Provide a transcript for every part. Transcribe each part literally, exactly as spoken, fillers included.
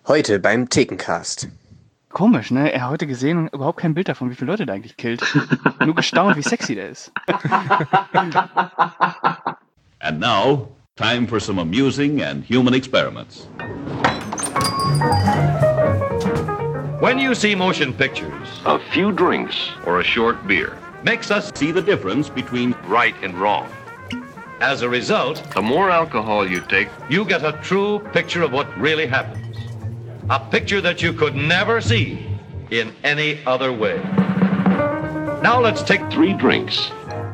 Heute beim Thekencast. Komisch, ne? Er hat heute gesehen und überhaupt kein Bild davon, wie viele Leute der eigentlich killt. Nur gestaunt, wie sexy der ist. And now, time for some amusing and human experiments. When you see motion pictures, a few drinks or a short beer Makes us see the difference between right and wrong. As a result, the more alcohol you take, you get a true picture of what really happens. A picture that you could never see in any other way. Now let's take three drinks.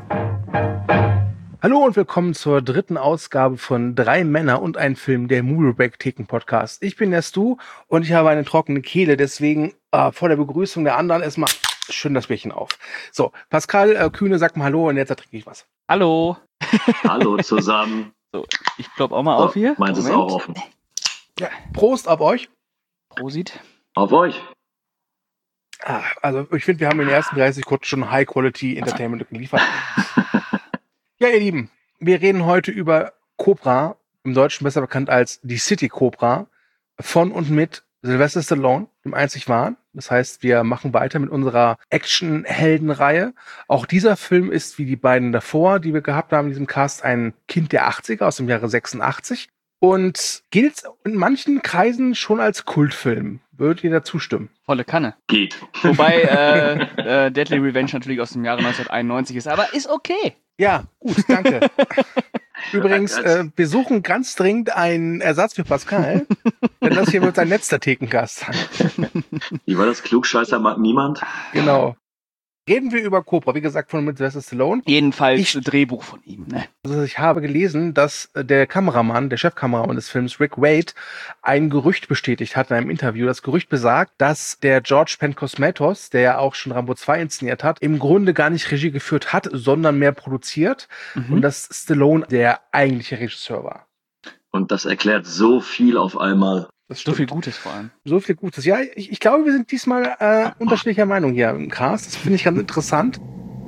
Hallo und willkommen zur dritten Ausgabe von Drei Männer und ein Film, der Movie Break Theken Podcast. Ich bin der Stu und ich habe eine trockene Kehle, deswegen äh, vor der Begrüßung der anderen erstmal schön das Bierchen auf. So, Pascal äh, Kühne sagt mal Hallo und jetzt trinke ich was. Hallo. Hallo zusammen. So, ich klopp auch mal so, auf hier. Meins ist auch offen. Ja, Prost auf euch. Prosit. Auf euch. Ah, also ich finde, wir haben in den ersten dreißig Sekunden schon High-Quality-Entertainment geliefert. Ja, ihr Lieben, wir reden heute über Cobra, im Deutschen besser bekannt als Die City Cobra, von und mit Sylvester Stallone, dem einzig wahren. Das heißt, wir machen weiter mit unserer Action-Helden-Reihe. Auch dieser Film ist, wie die beiden davor, die wir gehabt haben in diesem Cast, ein Kind der achtziger aus dem Jahre sechsundachtzig und gilt in manchen Kreisen schon als Kultfilm. Würdet ihr da zustimmen? Volle Kanne. Geht. Wobei äh, äh, Deadly Revenge natürlich aus dem Jahre neunzehnhunderteinundneunzig ist, aber ist okay. Ja, gut, danke. Übrigens, äh, wir suchen ganz dringend einen Ersatz für Pascal, denn das hier wird sein letzter Thekencast sein. Wie war das? Klugscheißer mag niemand? Genau. Reden wir über Cobra, wie gesagt, von mit Sylvester Stallone. Jedenfalls Ich- ein Drehbuch von ihm, ne? Also ich habe gelesen, dass äh, der Kameramann, der Chefkameramann des Films, Rick Wade, ein Gerücht bestätigt hat in einem Interview. Das Gerücht besagt, dass der George Pankosmatos, der ja auch schon Rambo zwei inszeniert hat, im Grunde gar nicht Regie geführt hat, sondern mehr produziert. Mhm. Und dass Stallone der eigentliche Regisseur war. Und das erklärt so viel auf einmal. Das So stimmt. viel Gutes vor allem. So viel Gutes. Ja, ich, ich glaube, wir sind diesmal äh, unterschiedlicher Meinung hier im Cast. Das finde ich ganz interessant.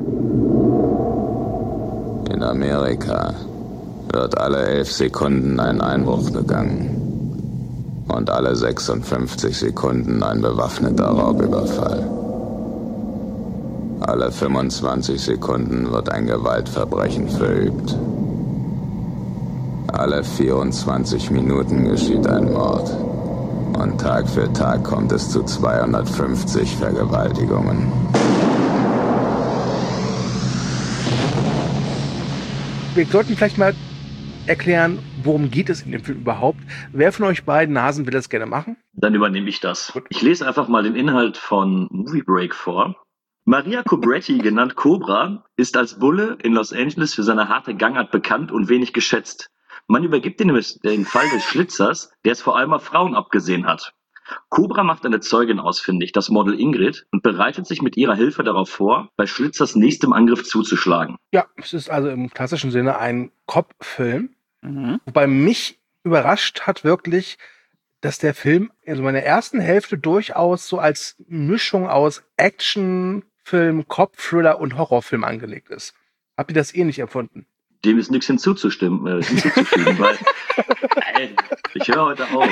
In Amerika wird alle elf Sekunden ein Einbruch begangen und alle sechsundfünfzig Sekunden ein bewaffneter Raubüberfall. Alle fünfundzwanzig Sekunden wird ein Gewaltverbrechen verübt. Alle vierundzwanzig Minuten geschieht ein Mord. Und Tag für Tag kommt es zu zweihundertfünfzig Vergewaltigungen. Wir sollten vielleicht mal erklären, worum geht es in dem Film überhaupt. Wer von euch beiden Nasen will das gerne machen? Dann übernehme ich das. Ich lese einfach mal den Inhalt von Movie Break vor. Maria Cobretti, genannt Cobra, ist als Bulle in Los Angeles für seine harte Gangart bekannt und wenig geschätzt. Man übergibt ihm den Fall des Schlitzers, der es vor allem auf Frauen abgesehen hat. Cobra macht eine Zeugin ausfindig, das Model Ingrid, und bereitet sich mit ihrer Hilfe darauf vor, bei Schlitzers nächstem Angriff zuzuschlagen. Ja, es ist also im klassischen Sinne ein Cop-Film. Mhm. Wobei mich überrascht hat wirklich, dass der Film, also meine ersten Hälfte durchaus so als Mischung aus Actionfilm, Cop-Thriller und Horrorfilm angelegt ist. Habt ihr das ähnlich empfunden? Dem ist nichts hinzuzustimmen, äh, hinzuzufügen, weil ey, ich höre heute auf.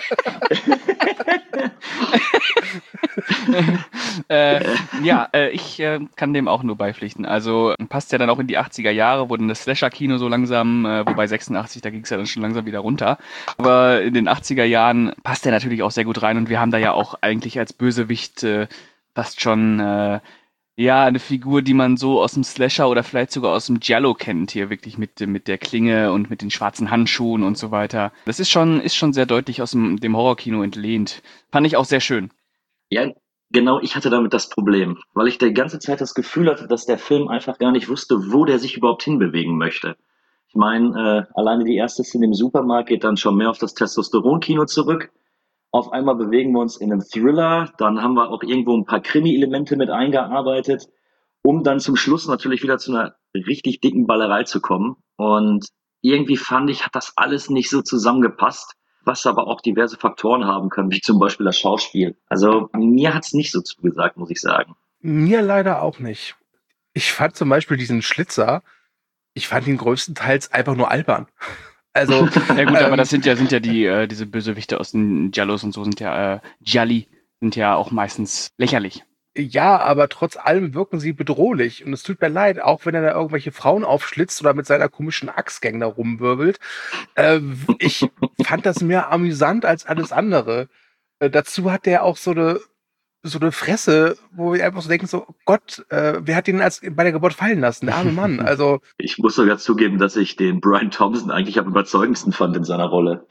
äh, ja, äh, ich äh, kann dem auch nur beipflichten. Also passt ja dann auch in die achtziger Jahre, wo dann das Slasher-Kino so langsam, äh, wobei sechsundachtzig, da ging es ja dann schon langsam wieder runter. Aber in den achtziger Jahren passt der natürlich auch sehr gut rein und wir haben da ja auch eigentlich als Bösewicht äh, fast schon äh, ja, eine Figur, die man so aus dem Slasher oder vielleicht sogar aus dem Giallo kennt, hier wirklich mit, mit der Klinge und mit den schwarzen Handschuhen und so weiter. Das ist schon, ist schon sehr deutlich aus dem, dem Horrorkino entlehnt. Fand ich auch sehr schön. Ja, genau, ich hatte damit das Problem, weil ich die ganze Zeit das Gefühl hatte, dass der Film einfach gar nicht wusste, wo der sich überhaupt hinbewegen möchte. Ich meine, äh, alleine die erste Szene im Supermarkt geht dann schon mehr auf das Testosteron-Kino zurück. Auf einmal bewegen wir uns in einem Thriller, dann haben wir auch irgendwo ein paar Krimi-Elemente mit eingearbeitet, um dann zum Schluss natürlich wieder zu einer richtig dicken Ballerei zu kommen. Und irgendwie fand ich, hat das alles nicht so zusammengepasst, was aber auch diverse Faktoren haben können, wie zum Beispiel das Schauspiel. Also mir hat's nicht so zugesagt, muss ich sagen. Mir leider auch nicht. Ich fand zum Beispiel diesen Schlitzer, ich fand ihn größtenteils einfach nur albern. Also, Ja gut, aber ähm, das sind ja, sind ja die, äh, diese Bösewichte aus den Giallos und so sind ja, äh, Gialli sind ja auch meistens lächerlich. ja, aber trotz allem wirken sie bedrohlich. Und es tut mir leid, auch wenn er da irgendwelche Frauen aufschlitzt oder mit seiner komischen Axtgang da rumwirbelt. Äh, ich fand das mehr amüsant als alles andere. Äh, dazu hat der auch so eine, so eine Fresse, wo wir einfach so denken, so, oh Gott, äh, wer hat ihn als bei der Geburt fallen lassen? Der arme Mann. Also, Ich muss sogar zugeben, dass ich den Brian Thompson eigentlich am überzeugendsten fand in seiner Rolle.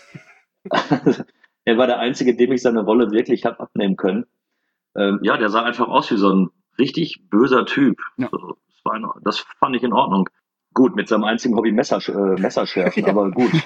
Er war der Einzige, dem ich seine Rolle wirklich habe abnehmen können. Ähm, ja, der sah einfach aus wie so ein richtig böser Typ. Ja. So, das, war in, das fand ich in Ordnung. Gut, mit seinem einzigen Hobby Messer, äh, Messerschärfen, Ja. aber gut.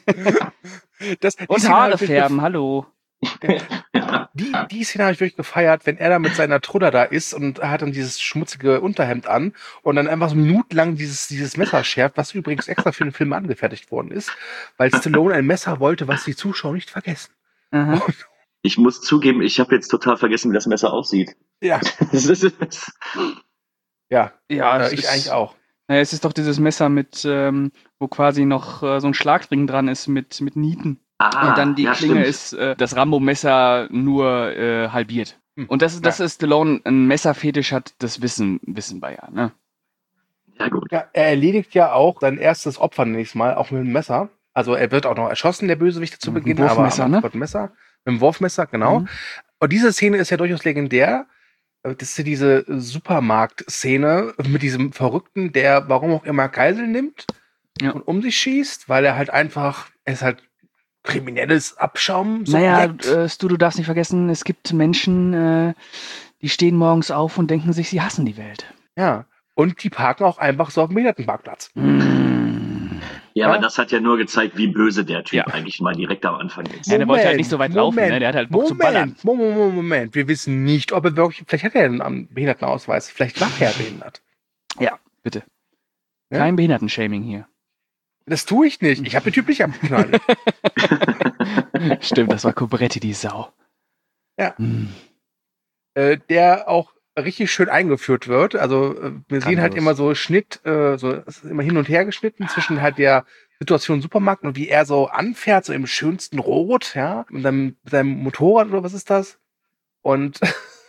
das, die Und Szene Haare habe ich wirklich färben, hallo. Ja. Die, die Szene habe ich wirklich gefeiert, wenn er da mit seiner Truller da ist und er hat dann dieses schmutzige Unterhemd an und dann einfach so minutenlang dieses, dieses Messer schärft, was übrigens extra für den Film angefertigt worden ist, weil Stallone ein Messer wollte, was die Zuschauer nicht vergessen. Mhm. Ich muss zugeben, ich habe jetzt total vergessen, wie das Messer aussieht. Ja, Das ist, ja, Ja, äh, es ich ist, eigentlich auch. Naja, es ist doch dieses Messer mit, ähm, wo quasi noch äh, so ein Schlagring dran ist mit, mit Nieten. ah, Und dann die ja, Klinge stimmt. ist äh, das Rambo-Messer nur äh, halbiert. Hm. Und das ist, das Ja. ist Stallone ein Messerfetisch hat, das wissen, wissen wir ja, ne? Ja, gut. Ja, er erledigt ja auch sein erstes Opfer nächstes Mal, auch mit dem Messer. Also er wird auch noch erschossen, der Bösewicht zu Mit dem Beginn, Wurfmesser, aber ne? mit dem Messer, mit dem Wurfmesser, genau. Mhm. Und diese Szene ist ja durchaus legendär. Das ist ja diese Supermarkt-Szene mit diesem Verrückten, der warum auch immer Geisel nimmt Ja. und um sich schießt, weil er halt einfach, er ist halt kriminelles Abschaum. Naja, äh, Stu, du darfst nicht vergessen, es gibt Menschen, äh, die stehen morgens auf und denken sich, sie hassen die Welt. Ja. Und die parken auch einfach so auf dem Behindertenparkplatz. Mm. Ja, Ja. aber das hat ja nur gezeigt, wie böse der Typ Ja. eigentlich mal direkt am Anfang ist. Ja, der wollte halt nicht so weit laufen, ne? Der hat halt Bock zu ballern. Moment, Moment, Moment. Wir wissen nicht, ob er wirklich, vielleicht hat er einen Behindertenausweis, vielleicht war er behindert. Ja, bitte. Ja? Kein Behindertenshaming hier. Das tue ich nicht. Ich habe den Typ nicht abgeknallt. Stimmt, das war Cobretti, die Sau. Ja. Hm. äh, der auch richtig schön eingeführt wird. Also äh, wir sehen halt Grandios. immer so Schnitt, äh, so es ist immer hin und her geschnitten zwischen halt der Situation im Supermarkt und wie er so anfährt, so im schönsten Rot, ja, mit seinem, mit seinem Motorrad oder was ist das? Und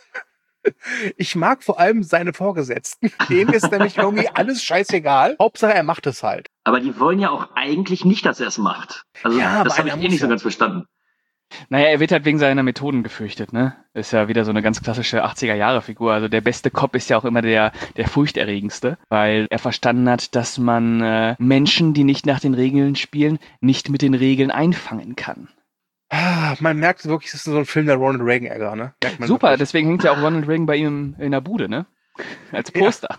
ich mag vor allem seine Vorgesetzten. Denen ist nämlich irgendwie alles scheißegal. Hauptsache, er macht es halt. Aber die wollen ja auch eigentlich nicht, dass er es macht. Also Ja, das aber habe ich einer eh muss nicht so ja. ganz verstanden. Naja, er wird halt wegen seiner Methoden gefürchtet, ne? Ist ja wieder so eine ganz klassische achtziger-Jahre-Figur. Also der beste Cop ist ja auch immer der, der furchterregendste, weil er verstanden hat, dass man äh, Menschen, die nicht nach den Regeln spielen, nicht mit den Regeln einfangen kann. Ah, man merkt wirklich, es ist so ein Film der Ronald Reagan-Ära, ne? Merkt man Super, wirklich. deswegen hängt ja auch Ronald Reagan bei ihm in der Bude, ne? Als Poster.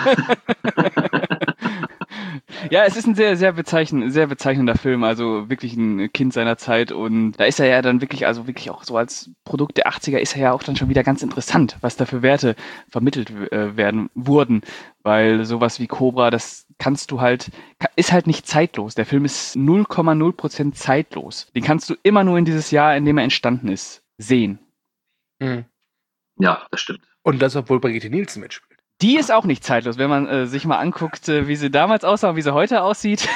Ja, es ist ein sehr, sehr, bezeichn sehr bezeichnender Film, also wirklich ein Kind seiner Zeit und da ist er ja dann wirklich, also wirklich auch so als Produkt der achtziger ist er ja auch dann schon wieder ganz interessant, was da für Werte vermittelt äh, werden, wurden, weil sowas wie Cobra, das kannst du halt, ist halt nicht zeitlos. Der Film ist null Komma null Prozent zeitlos. Den kannst du immer nur in dieses Jahr, in dem er entstanden ist, sehen. Mhm. Ja, das stimmt. Und das, obwohl Brigitte Nielsen mitspielt. Die ist auch nicht zeitlos, wenn man äh, sich mal anguckt, äh, wie sie damals aussah und wie sie heute aussieht.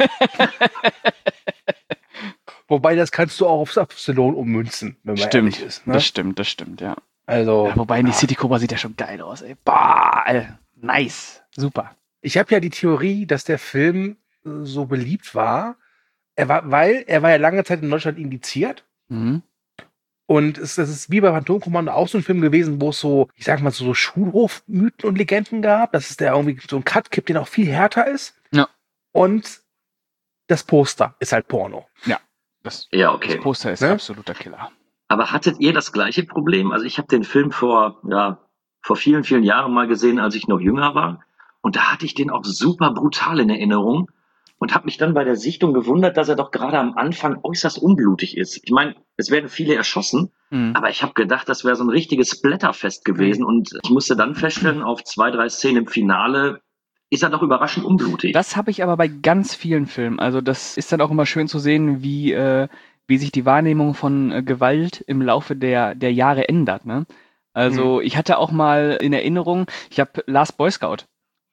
Wobei, das kannst du auch aufs Stallone ummünzen, wenn man Stimmt, ehrlich ist. Ne? das stimmt, das stimmt, ja. Also, ja wobei, in die City Cobra sieht ja schon geil aus, ey. Boah, ey, nice, super. ich habe ja die Theorie, dass der Film äh, so beliebt war, er war, weil er war ja lange Zeit in Deutschland indiziert. Mhm. Und es, das ist wie bei Phantomkommando auch so ein Film gewesen, wo es so, ich sag mal, so, so Schulhofmythen und Legenden gab, dass es da irgendwie so einen Cut gibt, der noch viel härter ist. Ja. Und das Poster ist halt Porno. Das, Ja, okay. das Poster ist Ne? absoluter Killer. Aber hattet ihr das gleiche Problem? Also ich habe den Film vor, ja, vor vielen, vielen Jahren mal gesehen, als ich noch jünger war. Und da hatte ich den auch super brutal in Erinnerung und habe mich dann bei der Sichtung gewundert, dass er doch gerade am Anfang äußerst unblutig ist. Ich meine, es werden viele erschossen, Mhm. aber ich habe gedacht, das wäre so ein richtiges Splatterfest gewesen. Und ich musste dann feststellen, auf zwei, drei Szenen im Finale ist er doch überraschend unblutig. Das habe ich aber bei ganz vielen Filmen. Also das ist dann auch immer schön zu sehen, wie, äh, wie sich die Wahrnehmung von äh, Gewalt im Laufe der, der Jahre ändert. Ne? Also ich hatte auch mal in Erinnerung, ich habe Last Boy Scout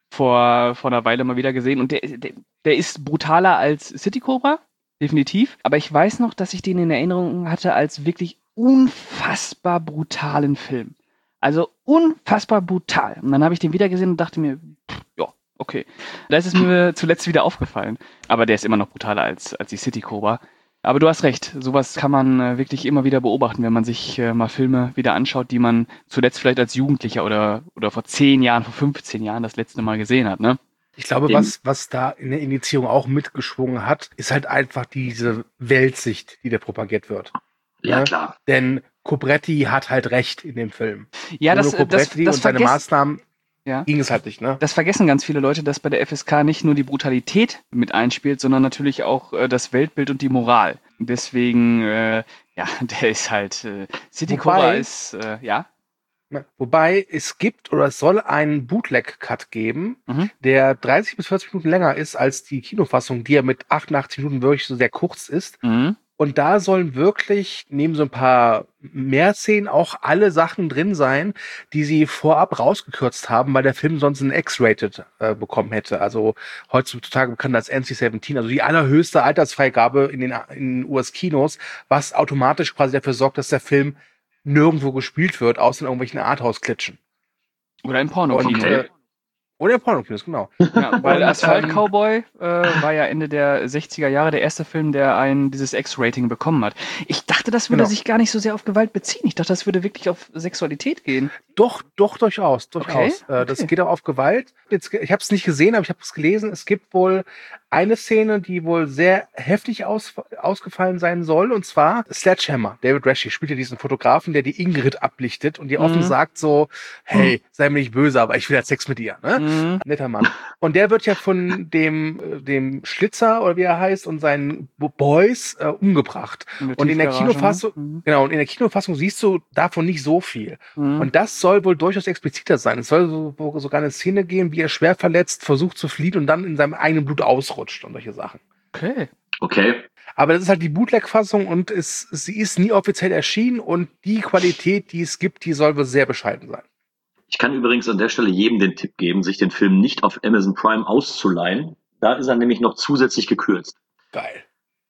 vor, vor einer Weile mal wieder gesehen und der, der, der ist brutaler als City Cobra, definitiv. Aber ich weiß noch, dass ich den in Erinnerung hatte als wirklich unfassbar brutalen Film. Also unfassbar brutal. Und dann habe ich den wieder gesehen und dachte mir, pff, ja, okay. Da ist es mir zuletzt wieder aufgefallen. Aber der ist immer noch brutaler als, als die City Cobra. Aber du hast recht, sowas kann man äh, wirklich immer wieder beobachten, wenn man sich äh, mal Filme wieder anschaut, die man zuletzt vielleicht als Jugendlicher oder, oder vor zehn Jahren, vor fünfzehn Jahren das letzte Mal gesehen hat, ne? Ich glaube, was, was da in der Indizierung auch mitgeschwungen hat, ist halt einfach diese Weltsicht, die da propagiert wird. Ja, Ne? klar. Denn Cobretti hat halt recht in dem Film. Ja, Ohne das, das, Cobretti das, und seine vergessen, Maßnahmen ja. ging es halt nicht, ne? das vergessen ganz viele Leute, dass bei der F S K nicht nur die Brutalität mit einspielt, sondern natürlich auch äh, das Weltbild und die Moral. Deswegen, äh, ja, der ist halt, äh, City Wobei- Cobra ist, äh, ja. Ne? Wobei es gibt oder es soll einen Bootleg-Cut geben, Mhm. der dreißig bis vierzig Minuten länger ist als die Kinofassung, die ja mit achtundachtzig Minuten wirklich so sehr kurz ist. Mhm. Und da sollen wirklich neben so ein paar mehr Szenen auch alle Sachen drin sein, die sie vorab rausgekürzt haben, weil der Film sonst ein X-Rated äh, bekommen hätte. Also heutzutage bekannt als N C siebzehn, also die allerhöchste Altersfreigabe in den, in den U S-Kinos, was automatisch quasi dafür sorgt, dass der Film nirgendwo gespielt wird, außer in irgendwelchen Arthouse-Klitschen. Oder ein Pornokino. Und, äh, Oder in Pornokinos, genau. Ja, weil Und, Asphalt ähm, Cowboy äh, war ja Ende der sechziger Jahre der erste Film, der ein dieses X-Rating bekommen hat. Ich dachte, das würde Genau. sich gar nicht so sehr auf Gewalt beziehen. Ich dachte, das würde wirklich auf Sexualität gehen. Doch, doch, durchaus, durchaus. Okay, Äh, Das okay. geht auch auf Gewalt. Jetzt, ich habe es nicht gesehen, aber ich habe es gelesen. Es gibt wohl eine Szene, die wohl sehr heftig aus, ausgefallen sein soll, und zwar Sledgehammer. David Rasche spielt ja diesen Fotografen, der die Ingrid ablichtet und ihr offen Mhm. sagt so, hey, sei mir nicht böse, aber ich will halt Sex mit dir. Ne? Mhm. Netter Mann. Und der wird ja von dem, äh, dem Schlitzer, oder wie er heißt, und seinen Bo- Boys äh, umgebracht. Und in der Tiefgarage, Kinofassung, ne? genau, und in der Kinofassung siehst du davon nicht so viel. Mhm. Und das soll wohl durchaus expliziter sein. Es soll so, wo sogar eine Szene geben, wie er schwer verletzt versucht zu fliehen und dann in seinem eigenen Blut ausrutscht und solche Sachen. Okay. Okay. Aber das ist halt die Bootleg-Fassung und es, sie ist nie offiziell erschienen und die Qualität, die es gibt, die soll wohl sehr bescheiden sein. Ich kann übrigens an der Stelle jedem den Tipp geben, sich den Film nicht auf Amazon Prime auszuleihen. Da ist er nämlich noch zusätzlich gekürzt. Geil.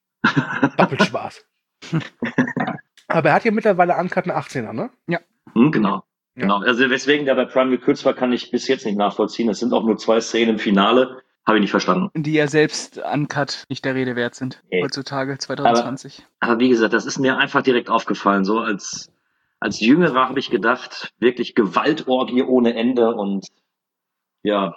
Doppelt Spaß. Aber er hat ja mittlerweile Uncut einen achtzehner, ne? Hm, genau. Ja. Genau. Also weswegen der bei Prime gekürzt war, kann ich bis jetzt nicht nachvollziehen. Es sind auch nur zwei Szenen im Finale. Habe ich nicht verstanden. Die ja selbst uncut nicht der Rede wert sind. Okay. Heutzutage, zwanzig zwanzig. Aber wie gesagt, das ist mir einfach direkt aufgefallen. So als, als Jüngerer habe ich gedacht, wirklich Gewaltorgie ohne Ende und ja.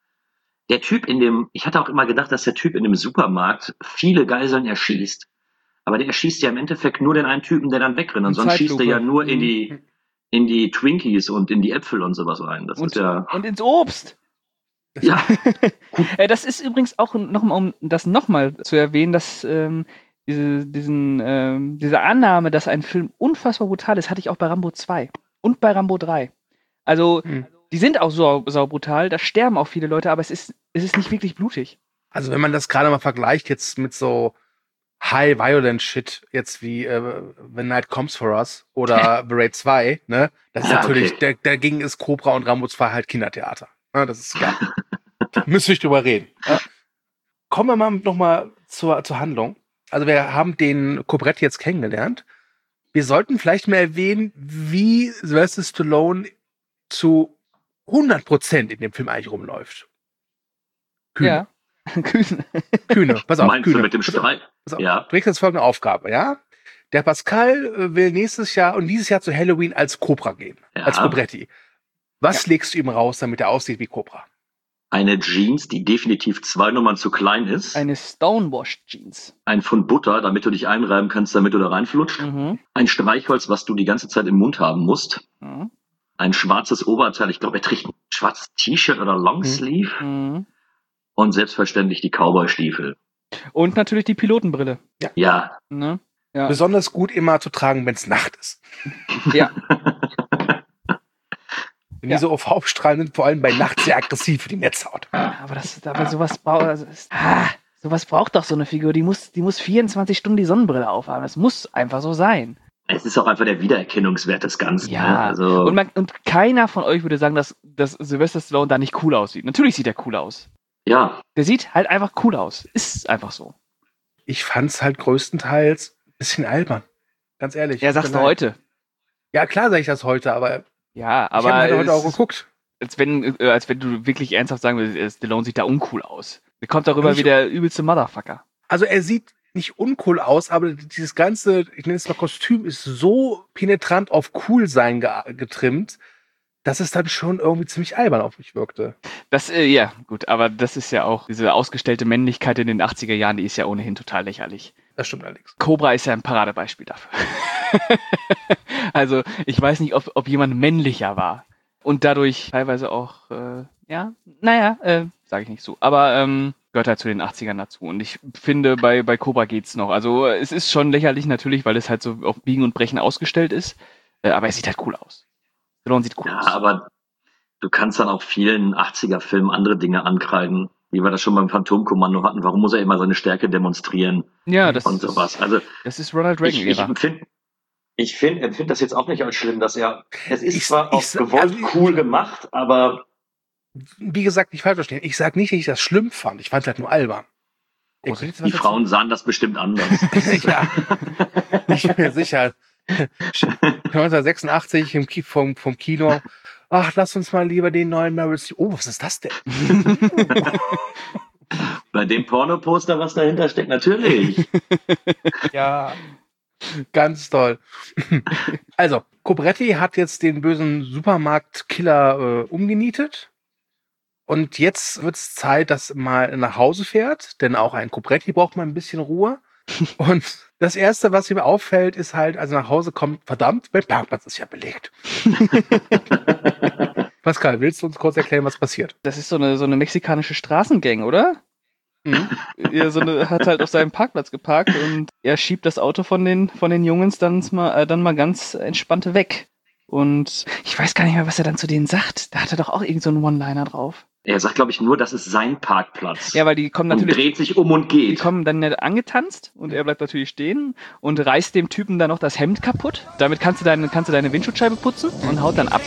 Der Typ in dem, ich hatte auch immer gedacht, dass der Typ in dem Supermarkt viele Geiseln erschießt. Aber der erschießt ja im Endeffekt nur den einen Typen, der dann wegrennt. Und In sonst schießt er ja Zeitlupe. nur in die, in die Twinkies und in die Äpfel und sowas rein. Das Und, ist ja, und ins Obst. ja, Äh, das ist übrigens auch nochmal, um das nochmal zu erwähnen, dass ähm, diese, diesen, ähm, diese Annahme, dass ein Film unfassbar brutal ist, hatte ich auch bei Rambo zwei und bei Rambo drei. Also, Hm. die sind auch sau, sau brutal, da sterben auch viele Leute, aber es ist, es ist nicht wirklich blutig. Also wenn man das gerade mal vergleicht jetzt mit so High Violent Shit, jetzt wie äh, When Night Comes for Us oder The Raid zwei, ne? Das ist Ja, natürlich, okay. der, dagegen ist Cobra und Rambo zwei halt Kindertheater. Ne? Das ist klar. Müsste ich drüber reden. Ja? Kommen wir mal nochmal zur, zur Handlung. Also wir haben den Cobretti jetzt kennengelernt. Wir sollten vielleicht mal erwähnen, wie Sylvester Stallone zu hundert Prozent in dem Film eigentlich rumläuft. Kühne. Ja. Kühne. Kühne. Pass auf, meinst Kühne. du mit dem Pass auf. Streit? Pass auf, Ja. du kriegst jetzt folgende Aufgabe, ja? Der Pascal äh, will nächstes Jahr und dieses Jahr zu Halloween als Cobra gehen. Ja. Als Cobretti. Was legst du ihm raus, damit er aussieht wie Cobra? Eine Jeans, die definitiv zwei Nummern zu klein ist. Eine Stonewash-Jeans. Ein Pfund Butter, damit du dich einreiben kannst, damit du da reinflutscht. Mhm. Ein Streichholz, was du die ganze Zeit im Mund haben musst. Mhm. Ein schwarzes Oberteil. Ich glaube, er trägt ein schwarzes T-Shirt oder Longsleeve. Mhm. Und selbstverständlich die Cowboy-Stiefel. Und natürlich die Pilotenbrille. Ja. Ne? Ja. Besonders gut immer zu tragen, wenn es Nacht ist. Ja. Denn Ja. diese U V-Strahlen sind vor allem bei Nacht sehr aggressiv für die Netzhaut. Aber das, aber sowas braucht, also es- ah, sowas braucht doch so eine Figur. Die muss, die muss vierundzwanzig Stunden die Sonnenbrille aufhaben. Das muss einfach so sein. Es ist auch einfach der Wiedererkennungswert des Ganzen. Ja, ne? also, und, man, und keiner von euch würde sagen, dass, dass Sylvester Stallone da nicht cool aussieht. Natürlich sieht er cool aus. ja, Der sieht halt einfach cool aus. Ist einfach so. Ich fand's halt größtenteils ein bisschen albern. Ganz ehrlich. Ja, sagst du Nein. heute. Ja, klar sage ich das heute, aber, Ja, ich aber habe halt heute es auch ist, geguckt. als, wenn, äh, als wenn du wirklich ernsthaft sagen würdest, äh, Stallone sieht da uncool aus. Der kommt darüber Nicht- wie der übelste Motherfucker. Also er sieht nicht uncool aus, aber dieses ganze, ich nenne es mal Kostüm, ist so penetrant auf cool sein ge- getrimmt, dass es dann schon irgendwie ziemlich albern auf mich wirkte. Das, äh, ja, gut, aber das ist ja auch, diese ausgestellte Männlichkeit in den achtziger Jahren, die ist ja ohnehin total lächerlich. Das stimmt allerdings. Cobra ist ja ein Paradebeispiel dafür. Also, ich weiß nicht, ob, ob jemand männlicher war. Und dadurch teilweise auch, äh, ja, naja, äh, sage ich nicht so. Aber ähm, gehört halt zu den achtzigern dazu. Und ich finde, bei, bei Cobra geht's noch. Also, es ist schon lächerlich natürlich, weil es halt so auf Biegen und Brechen ausgestellt ist. Äh, aber es sieht halt cool aus. Stallone sieht cool ja, aus. aber du kannst dann auch vielen achtziger-Filmen andere Dinge ankreiden, wie wir das schon beim Phantomkommando hatten. Warum muss er immer seine Stärke demonstrieren Ja, das und sowas? Also Das ist Ronald ich, ich Reagan-Ära. empfinde ich find, empfind das jetzt auch nicht als schlimm, dass er, es ist Ich- zwar ich auch sag- gewollt also ich- cool gemacht, aber Wie gesagt, nicht falsch verstehen. Ich sage nicht, dass ich das schlimm fand. Ich fand es halt nur albern. Ihr könnt jetzt was die dazu- Frauen sahen das bestimmt anders. Ja, ich bin mir sicher. neunzehnhundertsechsundachtzig im Ki vom, vom Kino. Ach, lass uns mal lieber den neuen Meryl Streep. Oh, was ist das denn? Bei dem Pornoposter, was dahinter steckt, natürlich. Ja, ganz toll. Also, Cobretti hat jetzt den bösen Supermarktkiller äh, umgenietet. Und jetzt wird es Zeit, dass er mal nach Hause fährt, denn auch ein Cobretti braucht mal ein bisschen Ruhe. Und das Erste, was ihm auffällt, ist halt, als er nach Hause kommt, verdammt, mein Parkplatz ist ja belegt. Pascal, willst du uns kurz erklären, was passiert? Das ist so eine, so eine mexikanische Straßengang, oder? Mhm. Er so eine, hat halt auf seinem Parkplatz geparkt und er schiebt das Auto von den, von den Jungs dann mal, äh, dann mal ganz entspannt weg. Und ich weiß gar nicht mehr, was er dann zu denen sagt. Da hat er doch auch irgend so einen One-Liner drauf. Er sagt, glaube ich, nur, das ist sein Parkplatz. Ja, weil die kommen und natürlich, dreht sich um und die geht. kommen dann nicht angetanzt und er bleibt natürlich stehen und reißt dem Typen dann noch das Hemd kaputt. Damit kannst du deine, kannst du deine Windschutzscheibe putzen und haut dann ab.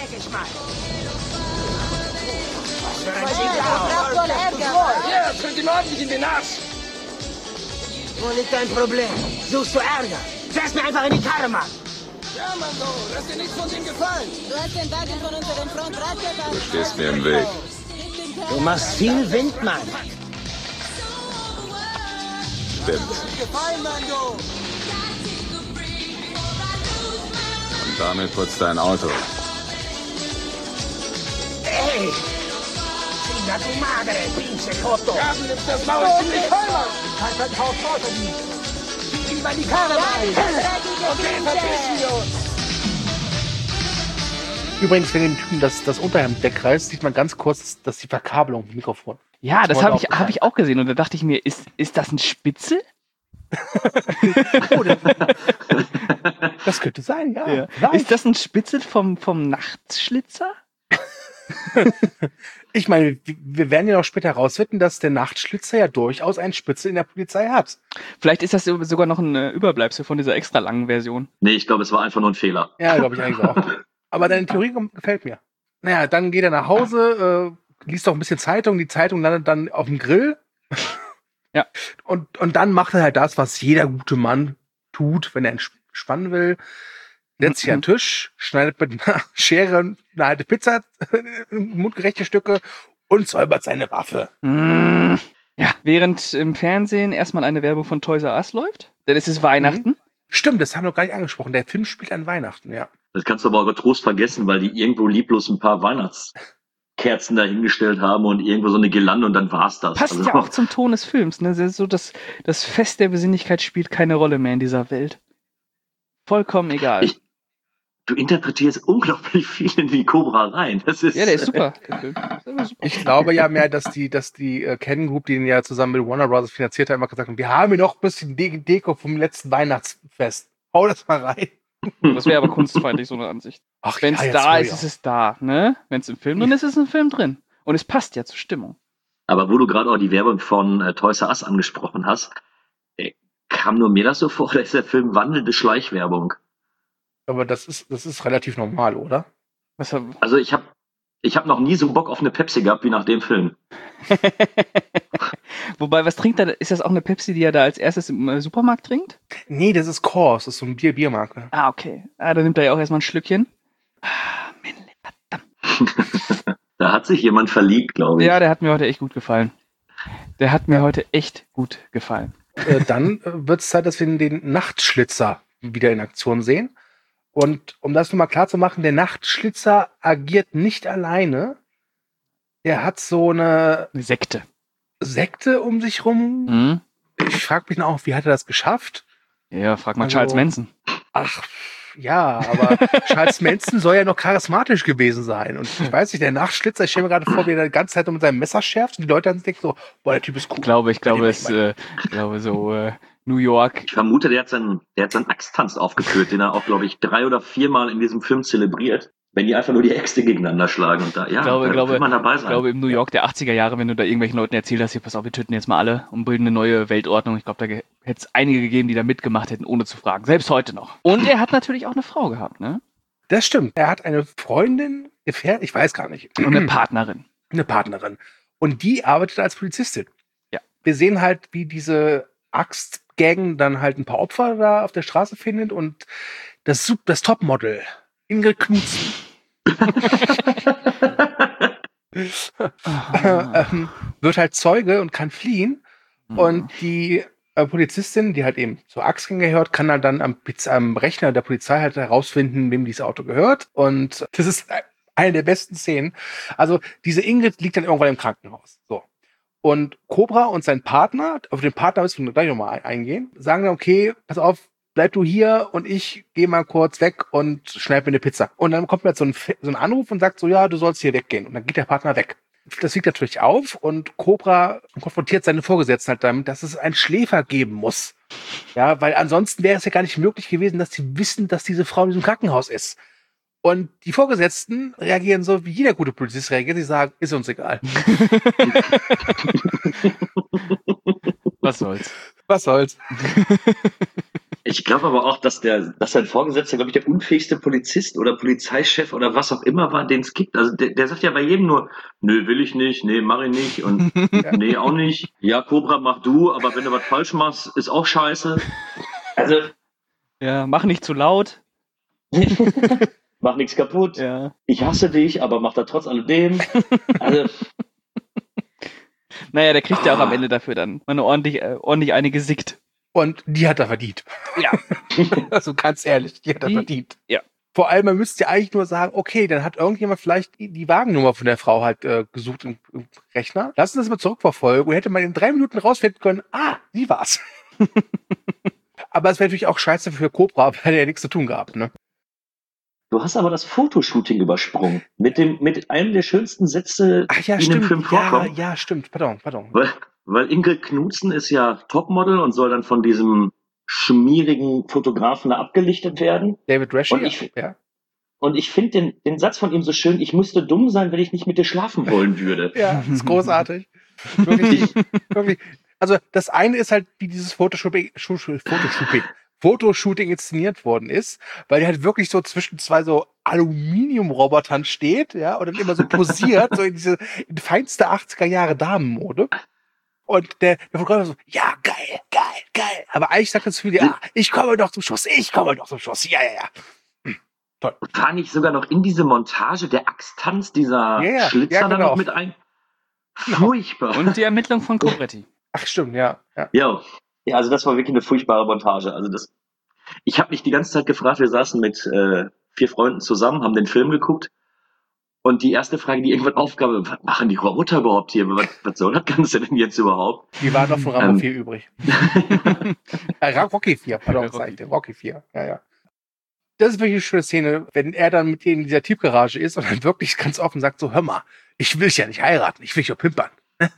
Wo liegt dein Problem? Suchst du Ärger? Setz mir einfach in die Karre, Mann! Ja, Mango, lass dir nichts von ihm gefallen. Du hast den Wagen von unserem Frontrad geparkt. Du stehst mir im Weg. Du machst viel Wind, Mann! Stimmt. Gefallen, Mango. Und damit putzt dein Auto. Ey! Chinga tu madre, pinche Joto! Ja, du nimmst das Maul ziemlich voll, Mann. Kannst dein Haus Auto liegen! Gib lieber die Karre rein! Okay, verpissen wir uns. Übrigens, wenn dem Typen das, das Unterhemd wegreißt, sieht man ganz kurz, dass die Verkabelung im Mikrofon. Ja, das Heute habe ich, aufgefallen. hab ich auch gesehen und da dachte ich mir, ist, ist das ein Spitzel? Das könnte sein, ja. Ja. Vielleicht. Ist das ein Spitzel vom, vom Nachtschlitzer? Ich meine, wir werden ja noch später herausfinden, dass der Nachtschlitzer ja durchaus einen Spitzel in der Polizei hat. Vielleicht ist das sogar noch ein äh, Überbleibsel von dieser extra langen Version. Nee, ich glaube, es war einfach nur ein Fehler. Ja, glaube ich eigentlich auch. Aber deine Theorie gefällt mir. Naja, dann geht er nach Hause, äh, liest auch ein bisschen Zeitung. Die Zeitung landet dann auf dem Grill. Ja. Und, und dann macht er halt das, was jeder gute Mann tut, wenn er entspannen will. Setzt sich an den Tisch, schneidet mit einer Schere eine alte Pizza, mundgerechte Stücke und säubert seine Waffe. Mm. Ja, während im Fernsehen erstmal eine Werbung von Toys R Us läuft, denn es ist Weihnachten. Stimmt, das haben wir noch gar nicht angesprochen. Der Film spielt an Weihnachten, ja. Das kannst du aber auch getrost vergessen, weil die irgendwo lieblos ein paar Weihnachtskerzen dahingestellt haben und irgendwo so eine Girlande und dann war's das. Passt Also, ja auch zum Ton des Films. Ne? Das ist so, das, das Fest der Besinnlichkeit spielt keine Rolle mehr in dieser Welt. Vollkommen egal. Ich- Du interpretierst unglaublich viel in die Cobra rein. Das ist, Ja, der ist super. Der Film. Der ist einfach super. Ich glaube ja mehr, dass die, dass die äh, Ken Group, die den ja zusammen mit Warner Bros. Finanziert hat, immer gesagt haben, wir haben hier noch ein bisschen De Deko vom letzten Weihnachtsfest. Hau das mal rein. Das wäre aber kunstfeindlich, so eine Ansicht. Ach, Wenn es jetzt da wohl, ist, ja. ist es da. Ne? Wenn es im Film drin ist, ist es im Film drin. Und es passt ja zur Stimmung. Aber wo du gerade auch die Werbung von äh, Toys R Us angesprochen hast, äh, kam nur mir das so vor, oder ist der Film wandelnde Schleichwerbung? Aber das ist, das ist relativ normal, oder? Was hab... Also ich habe ich hab noch nie so Bock auf eine Pepsi gehabt wie nach dem Film. Wobei, was trinkt er? Ist das auch eine Pepsi, die er da als erstes im äh, Supermarkt trinkt? Nee, das ist Kors, das ist so ein Bier Biermarke. Ah, okay. Ah, da nimmt er ja auch erstmal ein Schlückchen. Ah, männlich, verdammt. Da hat sich jemand verliebt, glaube ich. Ja, der hat mir heute echt gut gefallen. Der hat mir heute echt gut gefallen. Äh, dann äh, wird es Zeit, dass wir den Nachtschlitzer wieder in Aktion sehen. Und um das nochmal klar zu machen, der Nachtschlitzer agiert nicht alleine. Der hat so eine Eine Sekte. Sekte um sich rum. Mhm. Ich frage mich auch, wie hat er das geschafft? Ja, frag mal Also- Charles Manson. Ach, ja, aber Charles Manson soll ja noch charismatisch gewesen sein. Und ich weiß nicht, der Nachtschlitzer, ich stelle mir gerade vor, wie er die ganze Zeit mit seinem Messer schärft und die Leute dann denken so, boah, der Typ ist cool. Ich glaube, ich glaube, Bei dem es, äh, ich glaube so äh, New York. Ich vermute, der hat seinen, der hat seinen Axttanz aufgeführt, den er auch, glaube ich, drei oder viermal in diesem Film zelebriert. Wenn die einfach nur die Äxte gegeneinander schlagen und da, ja, Ich glaube, da glaube, will man dabei ich sein. glaube, im New York der achtziger Jahre, wenn du da irgendwelchen Leuten erzählt hast, hier, pass auf, wir töten jetzt mal alle und bilden eine neue Weltordnung. Ich glaube, da ge- hätte es einige gegeben, die da mitgemacht hätten, ohne zu fragen. Selbst heute noch. Und er hat natürlich auch eine Frau gehabt, ne? Das stimmt. Er hat eine Freundin, Gefährtin, ich weiß gar nicht. Und eine Partnerin. Eine Partnerin. Und die arbeitet als Polizistin. Ja. Wir sehen halt, wie diese Axtgang dann halt ein paar Opfer da auf der Straße findet und das, Sup- das Topmodel, Ingrid Knudsen, ähm, wird halt Zeuge und kann fliehen. Und die äh, Polizistin, die halt eben zur Axtgang gehört, kann halt dann am, Piz- am Rechner der Polizei halt herausfinden, wem dieses Auto gehört. Und das ist äh, eine der besten Szenen. Also diese Ingrid liegt dann irgendwann im Krankenhaus. So. Und Cobra und sein Partner, auf den Partner müssen wir gleich nochmal ein- eingehen, sagen dann, okay, pass auf, bleib du hier und ich gehe mal kurz weg und schneid mir eine Pizza. Und dann kommt mir so ein, Fe- so ein Anruf und sagt so, ja, du sollst hier weggehen. Und dann geht der Partner weg. Das liegt natürlich auf und Cobra konfrontiert seine Vorgesetzten halt damit, dass es einen Schläfer geben muss. Ja, weil ansonsten wäre es ja gar nicht möglich gewesen, dass sie wissen, dass diese Frau in diesem Krankenhaus ist. Und die Vorgesetzten reagieren so, wie jeder gute Polizist reagiert. Sie sagen, ist uns egal. Was soll's. Was soll's? Ich glaube aber auch, dass der, dass sein Vorgesetzter, glaube ich, der unfähigste Polizist oder Polizeichef oder was auch immer war, den es gibt. Also der, der sagt ja bei jedem nur, nö, will ich nicht, nee, mach ich nicht und nee, auch nicht. Ja, Cobra, mach du, aber wenn du was falsch machst, ist auch scheiße. Also, Ja, mach nicht zu laut. mach nichts kaputt. Ja. Ich hasse dich, aber mach da trotz alledem. Also, Naja, der kriegt ja auch Ah. am Ende dafür dann mal eine ordentlich, äh, ordentlich eine gesickt. Und die hat er verdient. Ja. Also ganz ehrlich, die hat er Die- verdient. ja. Vor allem, man müsste ja eigentlich nur sagen, okay, dann hat irgendjemand vielleicht die, die Wagennummer von der Frau halt äh, gesucht im, im Rechner. Lass uns das mal zurückverfolgen und hätte man in drei Minuten rausfinden können, ah, sie war's. Aber es wäre natürlich auch scheiße für Cobra, weil er ja nichts zu tun gehabt, ne? du hast aber das Fotoshooting übersprungen. Mit dem, mit einem der schönsten Sätze, Ach ja, die in dem Film stimmt. Ja, vorkommen. ja, stimmt. Pardon, pardon. Weil, weil Ingrid Knudsen ist ja Topmodel und soll dann von diesem schmierigen Fotografen da abgelichtet werden. David Rashy, Und ich- ja. Und ich finde den, den Satz von ihm so schön, ich müsste dumm sein, wenn ich nicht mit dir schlafen wollen würde. Ja, ist großartig. Wirklich, wirklich. Also das eine ist halt, wie dieses Fotoshooting, Schu- Schu- Fotoshooting, Fotoshooting inszeniert worden ist, weil er halt wirklich so zwischen zwei so Aluminiumrobotern steht, ja, und dann immer so posiert, so in diese in feinste achtziger Jahre Damenmode. Und der, der Fotograf so, ja, geil, geil, geil. Aber eigentlich sagt das Gefühl, ja, ich komme doch zum Schuss, ich komme doch zum Schuss, ja, ja, ja. War nicht sogar noch in diese Montage der Axttanz dieser Ja, ja, Schlitzer ja, da genau. noch mit ein? Furchtbar. Und die Ermittlung von Cobretti. Ach, stimmt, ja, ja. Ja, ja, also das war wirklich eine furchtbare Montage. Also das, ich habe mich die ganze Zeit gefragt, wir saßen mit äh, vier Freunden zusammen, haben den Film geguckt und die erste Frage, die irgendwann aufgab, was machen die Roboter überhaupt hier? Was, was soll das Ganze denn jetzt überhaupt? Die waren noch von Rambo Ähm. vier übrig. äh, Ra- Rocky vier, pardon, Rocky. Rocky. Rocky vier, ja, ja. Das ist wirklich eine schöne Szene, wenn er dann mit denen in dieser Tiefgarage ist und dann wirklich ganz offen sagt so, hör mal, ich will dich ja nicht heiraten, ich will dich ja pimpern.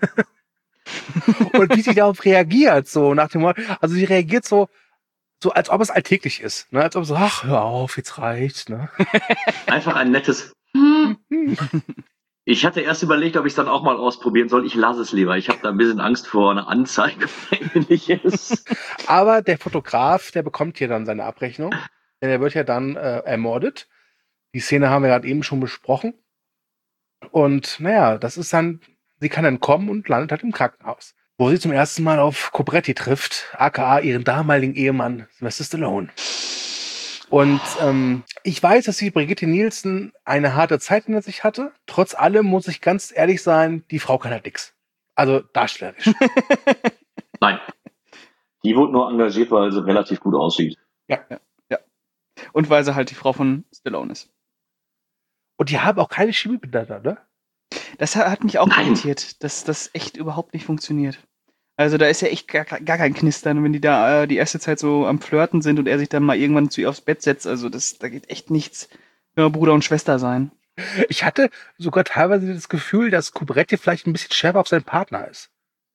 Und wie sie darauf reagiert, so nach dem Motto, also sie reagiert so, so als ob es alltäglich ist, ne? Als ob so, ach, hör auf, jetzt reicht's, ne? Einfach ein nettes. Ich hatte erst überlegt, ob ich es dann auch mal ausprobieren soll. Ich lasse es lieber. Ich habe da ein bisschen Angst vor einer Anzeige oder ähnliches. Aber der Fotograf, der bekommt hier dann seine Abrechnung. denn er wird ja dann äh, ermordet. Die Szene haben wir gerade eben schon besprochen. Und naja, das ist dann, sie kann dann kommen und landet halt im Krankenhaus, wo sie zum ersten Mal auf Cobretti trifft, aka ihren damaligen Ehemann Sylvester Stallone. Und ähm, ich weiß, dass die Brigitte Nielsen eine harte Zeit hinter sich hatte. Trotz allem muss ich ganz ehrlich sein, die Frau kann halt nix. Also darstellerisch. Nein. Die wurde nur engagiert, weil sie relativ gut aussieht. Ja. Ja, ja. Und weil sie halt die Frau von Stallone ist. Und die haben auch keine Chemie miteinander, ne? Das hat, hat mich auch Nein. irritiert, dass das echt überhaupt nicht funktioniert. Also da ist ja echt gar, gar kein Knistern, wenn die da äh, die erste Zeit so am Flirten sind und er sich dann mal irgendwann zu ihr aufs Bett setzt. Also das, da geht echt nichts. Ja, Bruder und Schwester sein. Ich hatte sogar teilweise das Gefühl, dass Cobretti vielleicht ein bisschen schärfer auf seinen Partner ist.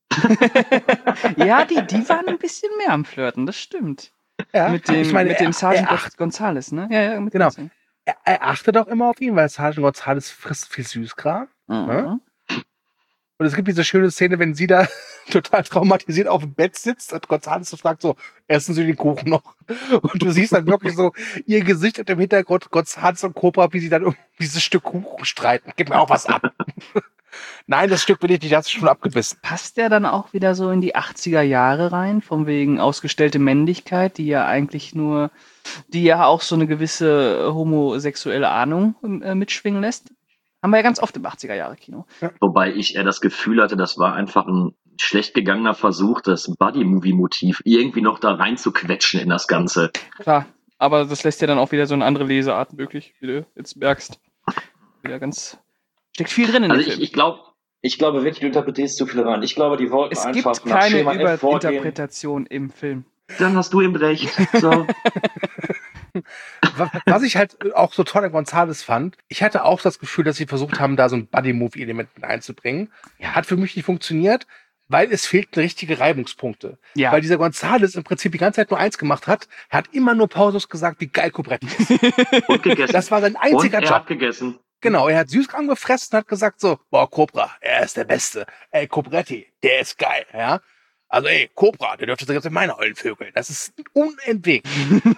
Ja, die, die waren ein bisschen mehr am Flirten, das stimmt. Ja, Mit dem, ich meine, mit dem er- Sergeant er acht- Gonzales, ne? Ja, ja, mit Genau. Gonzales. Er, er achtet auch immer auf ihn, weil Sergeant Gonzales frisst viel Süßkram. Mhm. Ja? Und es gibt diese schöne Szene, wenn sie da total traumatisiert auf dem Bett sitzt und Gonzales so fragt so, essen Sie den Kuchen noch? Und du siehst dann wirklich so ihr Gesicht und im Hintergrund Gonzales und Cobra, wie sie dann um dieses Stück Kuchen streiten. Gib mir auch was ab. Nein, das Stück will ich nicht, das ist schon abgebissen. Passt der dann auch wieder so in die achtziger Jahre rein, von wegen ausgestellte Männlichkeit, die ja eigentlich nur, die ja auch so eine gewisse homosexuelle Ahnung äh, mitschwingen lässt? Haben wir ja ganz oft im achtziger-Jahre-Kino. Wobei ich eher das Gefühl hatte, das war einfach ein schlecht gegangener Versuch, das Buddy-Movie-Motiv irgendwie noch da rein zu quetschen in das Ganze. Klar, aber das lässt ja dann auch wieder so eine andere Leseart möglich, wie du jetzt merkst. Wieder ganz, steckt viel drin in Also dem ich, Film. ich glaube, ich glaube wirklich, du interpretierst zu viel rein. Ich glaube, die wollten Es einfach gibt nach keine Schema F vorgehen. Überinterpretation im Film. Dann hast du eben recht. So. Wa- Was ich halt auch so toll an Gonzales fand, ich hatte auch das Gefühl, dass sie versucht haben, da so ein Buddy-Movie-Element mit einzubringen. Hat für mich nicht funktioniert, weil es fehlten richtige Reibungspunkte. Ja. Weil dieser Gonzales im Prinzip die ganze Zeit nur eins gemacht hat. Er hat immer nur pausenlos gesagt, wie geil Cobretti ist. Und gegessen. Das war sein Und einziger er Job. hat gegessen. Genau, er hat Süßkram gefressen und hat gesagt so, boah, Cobra, er ist der Beste. Ey, Cobretti, der ist geil, ja. Also ey, Cobra, der dürfte selbst in meine ollen Vögel. Das ist unentwegt.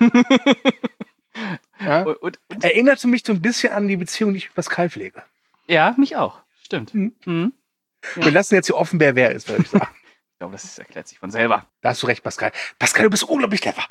Ja? Und, und, und, Erinnerte mich so ein bisschen an die Beziehung, die ich mit Pascal pflege. ja, mich auch. Stimmt. Mhm. Mhm. Ja. Wir lassen jetzt hier offen, wer wer ist, würde ich sagen. Ich glaube, das ist, erklärt sich von selber. Da hast du recht, Pascal. Pascal, du bist unglaublich clever.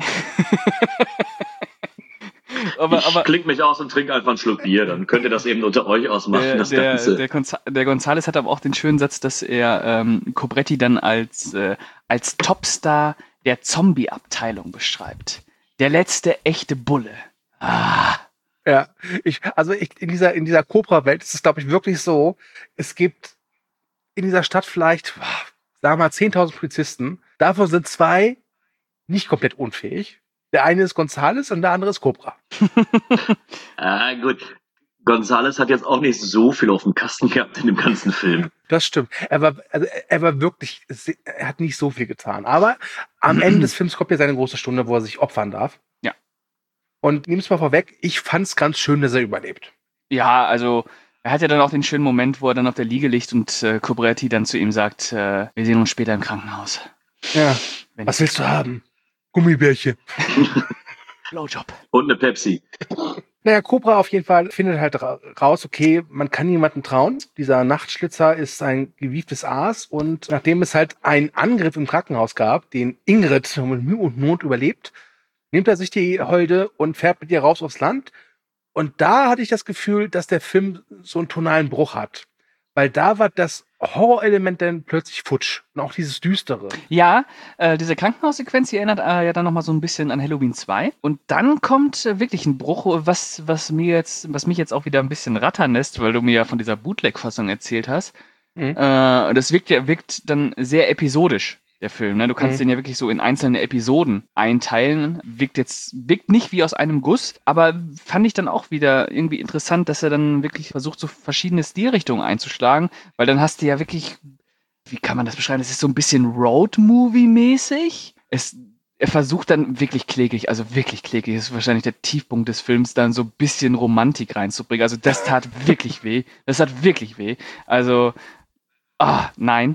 Aber, ich aber kling mich aus und trinke einfach einen Schluck Bier. Dann könnt ihr das eben unter euch ausmachen, der, das der, Ganze. der, Gonza der Gonzales hat aber auch den schönen Satz, dass er ähm, Cobretti dann als, äh, als Topstar der Zombie-Abteilung beschreibt. Der letzte echte Bulle. Ah. Ja, ich, also ich, in dieser, in dieser Cobra-Welt ist es, glaube ich, wirklich so, es gibt in dieser Stadt vielleicht, sagen wir mal, zehntausend Polizisten. Davon sind zwei nicht komplett unfähig. Der eine ist Gonzales und der andere ist Cobra. Ah, gut. Gonzales hat jetzt auch nicht so viel auf dem Kasten gehabt in dem ganzen Film. Das stimmt. Er war, also er war wirklich, er hat nicht so viel getan. Aber am Ende des Films kommt ja seine große Stunde, wo er sich opfern darf. Ja. Und nimm's mal vorweg, ich fand's ganz schön, dass er überlebt. Ja, also er hat ja dann auch den schönen Moment, wo er dann auf der Liege liegt und äh, Cobretti dann zu ihm sagt, äh, wir sehen uns später im Krankenhaus. Ja. Wenn Was willst du haben? Gummibärchen. Blowjob. Und eine Pepsi. Naja, Cobra auf jeden Fall findet halt ra raus, okay, man kann jemandem trauen. Dieser Nachtschlitzer ist ein gewieftes Aas und nachdem es halt einen Angriff im Krankenhaus gab, den Ingrid mit Mühe und Not überlebt, nimmt er sich die Holde und fährt mit ihr raus aufs Land. Und da hatte ich das Gefühl, dass der Film so einen tonalen Bruch hat. Weil da war das Horrorelement dann plötzlich futsch. Und auch dieses Düstere. Ja, äh, diese Krankenhaussequenz, die erinnert äh, ja dann nochmal so ein bisschen an Halloween zwei. Und dann kommt äh, wirklich ein Bruch, was, was mir jetzt, was mich jetzt auch wieder ein bisschen rattern lässt, weil du mir ja von dieser Bootleg-Fassung erzählt hast. Mhm. Äh, das wirkt ja, wirkt dann sehr episodisch, der Film. Ne? Du kannst Mhm. den ja wirklich so in einzelne Episoden einteilen. Wirkt jetzt, wirkt nicht wie aus einem Guss, aber fand ich dann auch wieder irgendwie interessant, dass er dann wirklich versucht, so verschiedene Stilrichtungen einzuschlagen, weil dann hast du ja wirklich, wie kann man das beschreiben? Es ist so ein bisschen Road-Movie-mäßig. Es, er versucht dann wirklich kläglich, also wirklich kläglich, das ist wahrscheinlich der Tiefpunkt des Films, dann so ein bisschen Romantik reinzubringen. Also das tat wirklich weh. Das hat wirklich weh. Also, ah, nein.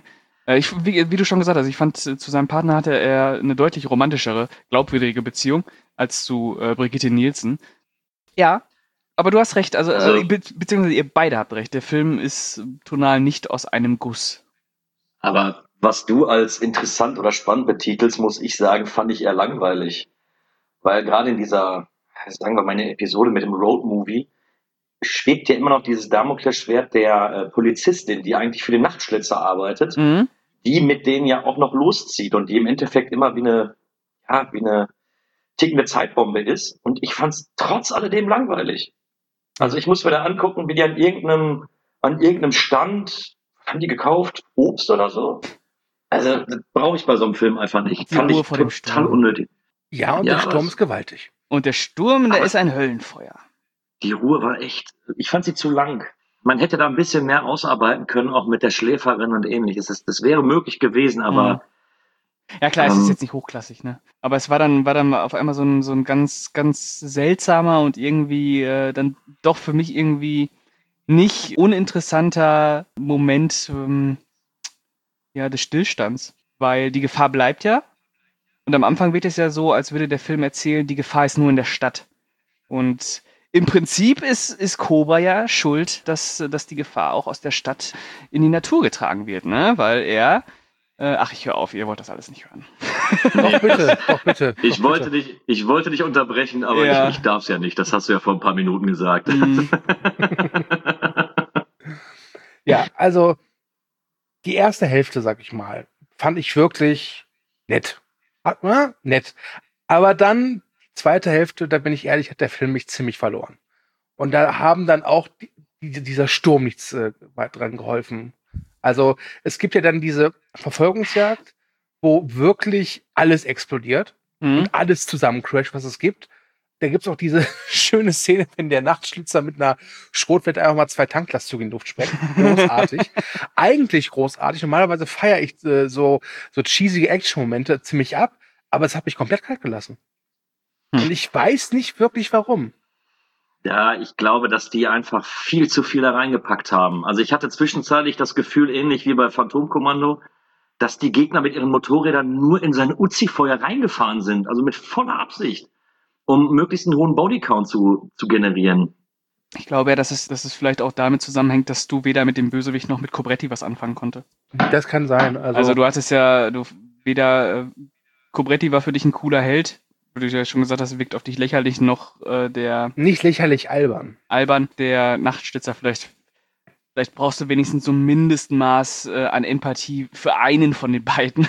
Äh, ich, wie, wie du schon gesagt hast, ich fand, zu seinem Partner hatte er eine deutlich romantischere, glaubwürdige Beziehung als zu äh, Brigitte Nielsen. Ja, aber du hast recht, also, Also- äh, be beziehungsweise ihr beide habt recht, der Film ist tonal nicht aus einem Guss. Aber was du als interessant oder spannend betitelst, muss ich sagen, fand ich eher langweilig. Weil gerade in dieser, sagen wir mal, eine Episode mit dem Roadmovie schwebt ja immer noch dieses Damoklesschwert der äh, Polizistin, die eigentlich für den Nachtschlitzer arbeitet, Mhm. die mit denen ja auch noch loszieht und die im Endeffekt immer wie eine, ja, wie eine tickende Zeitbombe ist. Und ich fand es trotz alledem langweilig. Also ich muss mir da angucken, wie die an irgendeinem, an irgendeinem Stand, haben die gekauft, Obst oder so? Also das brauche ich bei so einem Film einfach nicht. Die Fand Ruhe ich vor dem total Sturm. unnötig. Ja, und Ja, der Sturm was? ist gewaltig. Und der Sturm, der Aber- ist ein Höllenfeuer. Die Ruhe war echt, ich fand sie zu lang. Man hätte da ein bisschen mehr ausarbeiten können, auch mit der Schläferin und ähnliches. Das, das wäre möglich gewesen, aber Ja klar, es ist Ähm. jetzt nicht hochklassig, ne? Aber es war dann, war dann auf einmal so ein, so ein ganz, ganz seltsamer und irgendwie äh, dann doch für mich irgendwie nicht uninteressanter Moment ähm, ja, des Stillstands. Weil die Gefahr bleibt ja. Und am Anfang wird es ja so, als würde der Film erzählen, die Gefahr ist nur in der Stadt. Und im Prinzip ist, ist Cobra ja schuld, dass, dass die Gefahr auch aus der Stadt in die Natur getragen wird, ne? Weil er Äh, ach, ich höre auf, ihr wollt das alles nicht hören. Doch bitte, doch bitte. ich doch wollte bitte. dich, ich wollte dich unterbrechen, aber Ja. ich, ich darf es ja nicht. Das hast du ja vor ein paar Minuten gesagt. Mhm. Ja, also die erste Hälfte, sag ich mal, fand ich wirklich nett. Hat- na, nett. Aber dann, die zweite Hälfte, da bin ich ehrlich, hat der Film mich ziemlich verloren. Und da haben dann auch die, die, dieser Sturm nichts äh, weit dran geholfen. Also es gibt ja dann diese Verfolgungsjagd, wo wirklich alles explodiert Mhm. und alles zusammencrasht, was es gibt. Da gibt's auch diese schöne Szene, wenn der Nachtschlitzer mit einer Schrotwette einfach mal zwei Tanklastzüge in die Luft sprengt. Großartig. Eigentlich großartig. Normalerweise feiere ich äh, so, so cheesige Action-Momente ziemlich ab, aber es hat mich komplett kalt gelassen. Hm. Und ich weiß nicht wirklich warum. Ja, ich glaube, dass die einfach viel zu viel da reingepackt haben. Also ich hatte zwischenzeitlich das Gefühl, ähnlich wie bei Phantomkommando, dass die Gegner mit ihren Motorrädern nur in sein Uzi-Feuer reingefahren sind. Also mit voller Absicht, um möglichst einen hohen Bodycount zu, zu generieren. Ich glaube ja, dass es, dass es vielleicht auch damit zusammenhängt, dass du weder mit dem Bösewicht noch mit Cobretti was anfangen konnte. Das kann sein. Also, Also du hattest ja, du weder äh, Cobretti war für dich ein cooler Held, wie du ja schon gesagt hast, wirkt auf dich lächerlich, noch äh, der nicht lächerlich albern. Alban, der Nachtschlitzer. Vielleicht, vielleicht brauchst du wenigstens so ein Mindestmaß äh, an Empathie für einen von den beiden.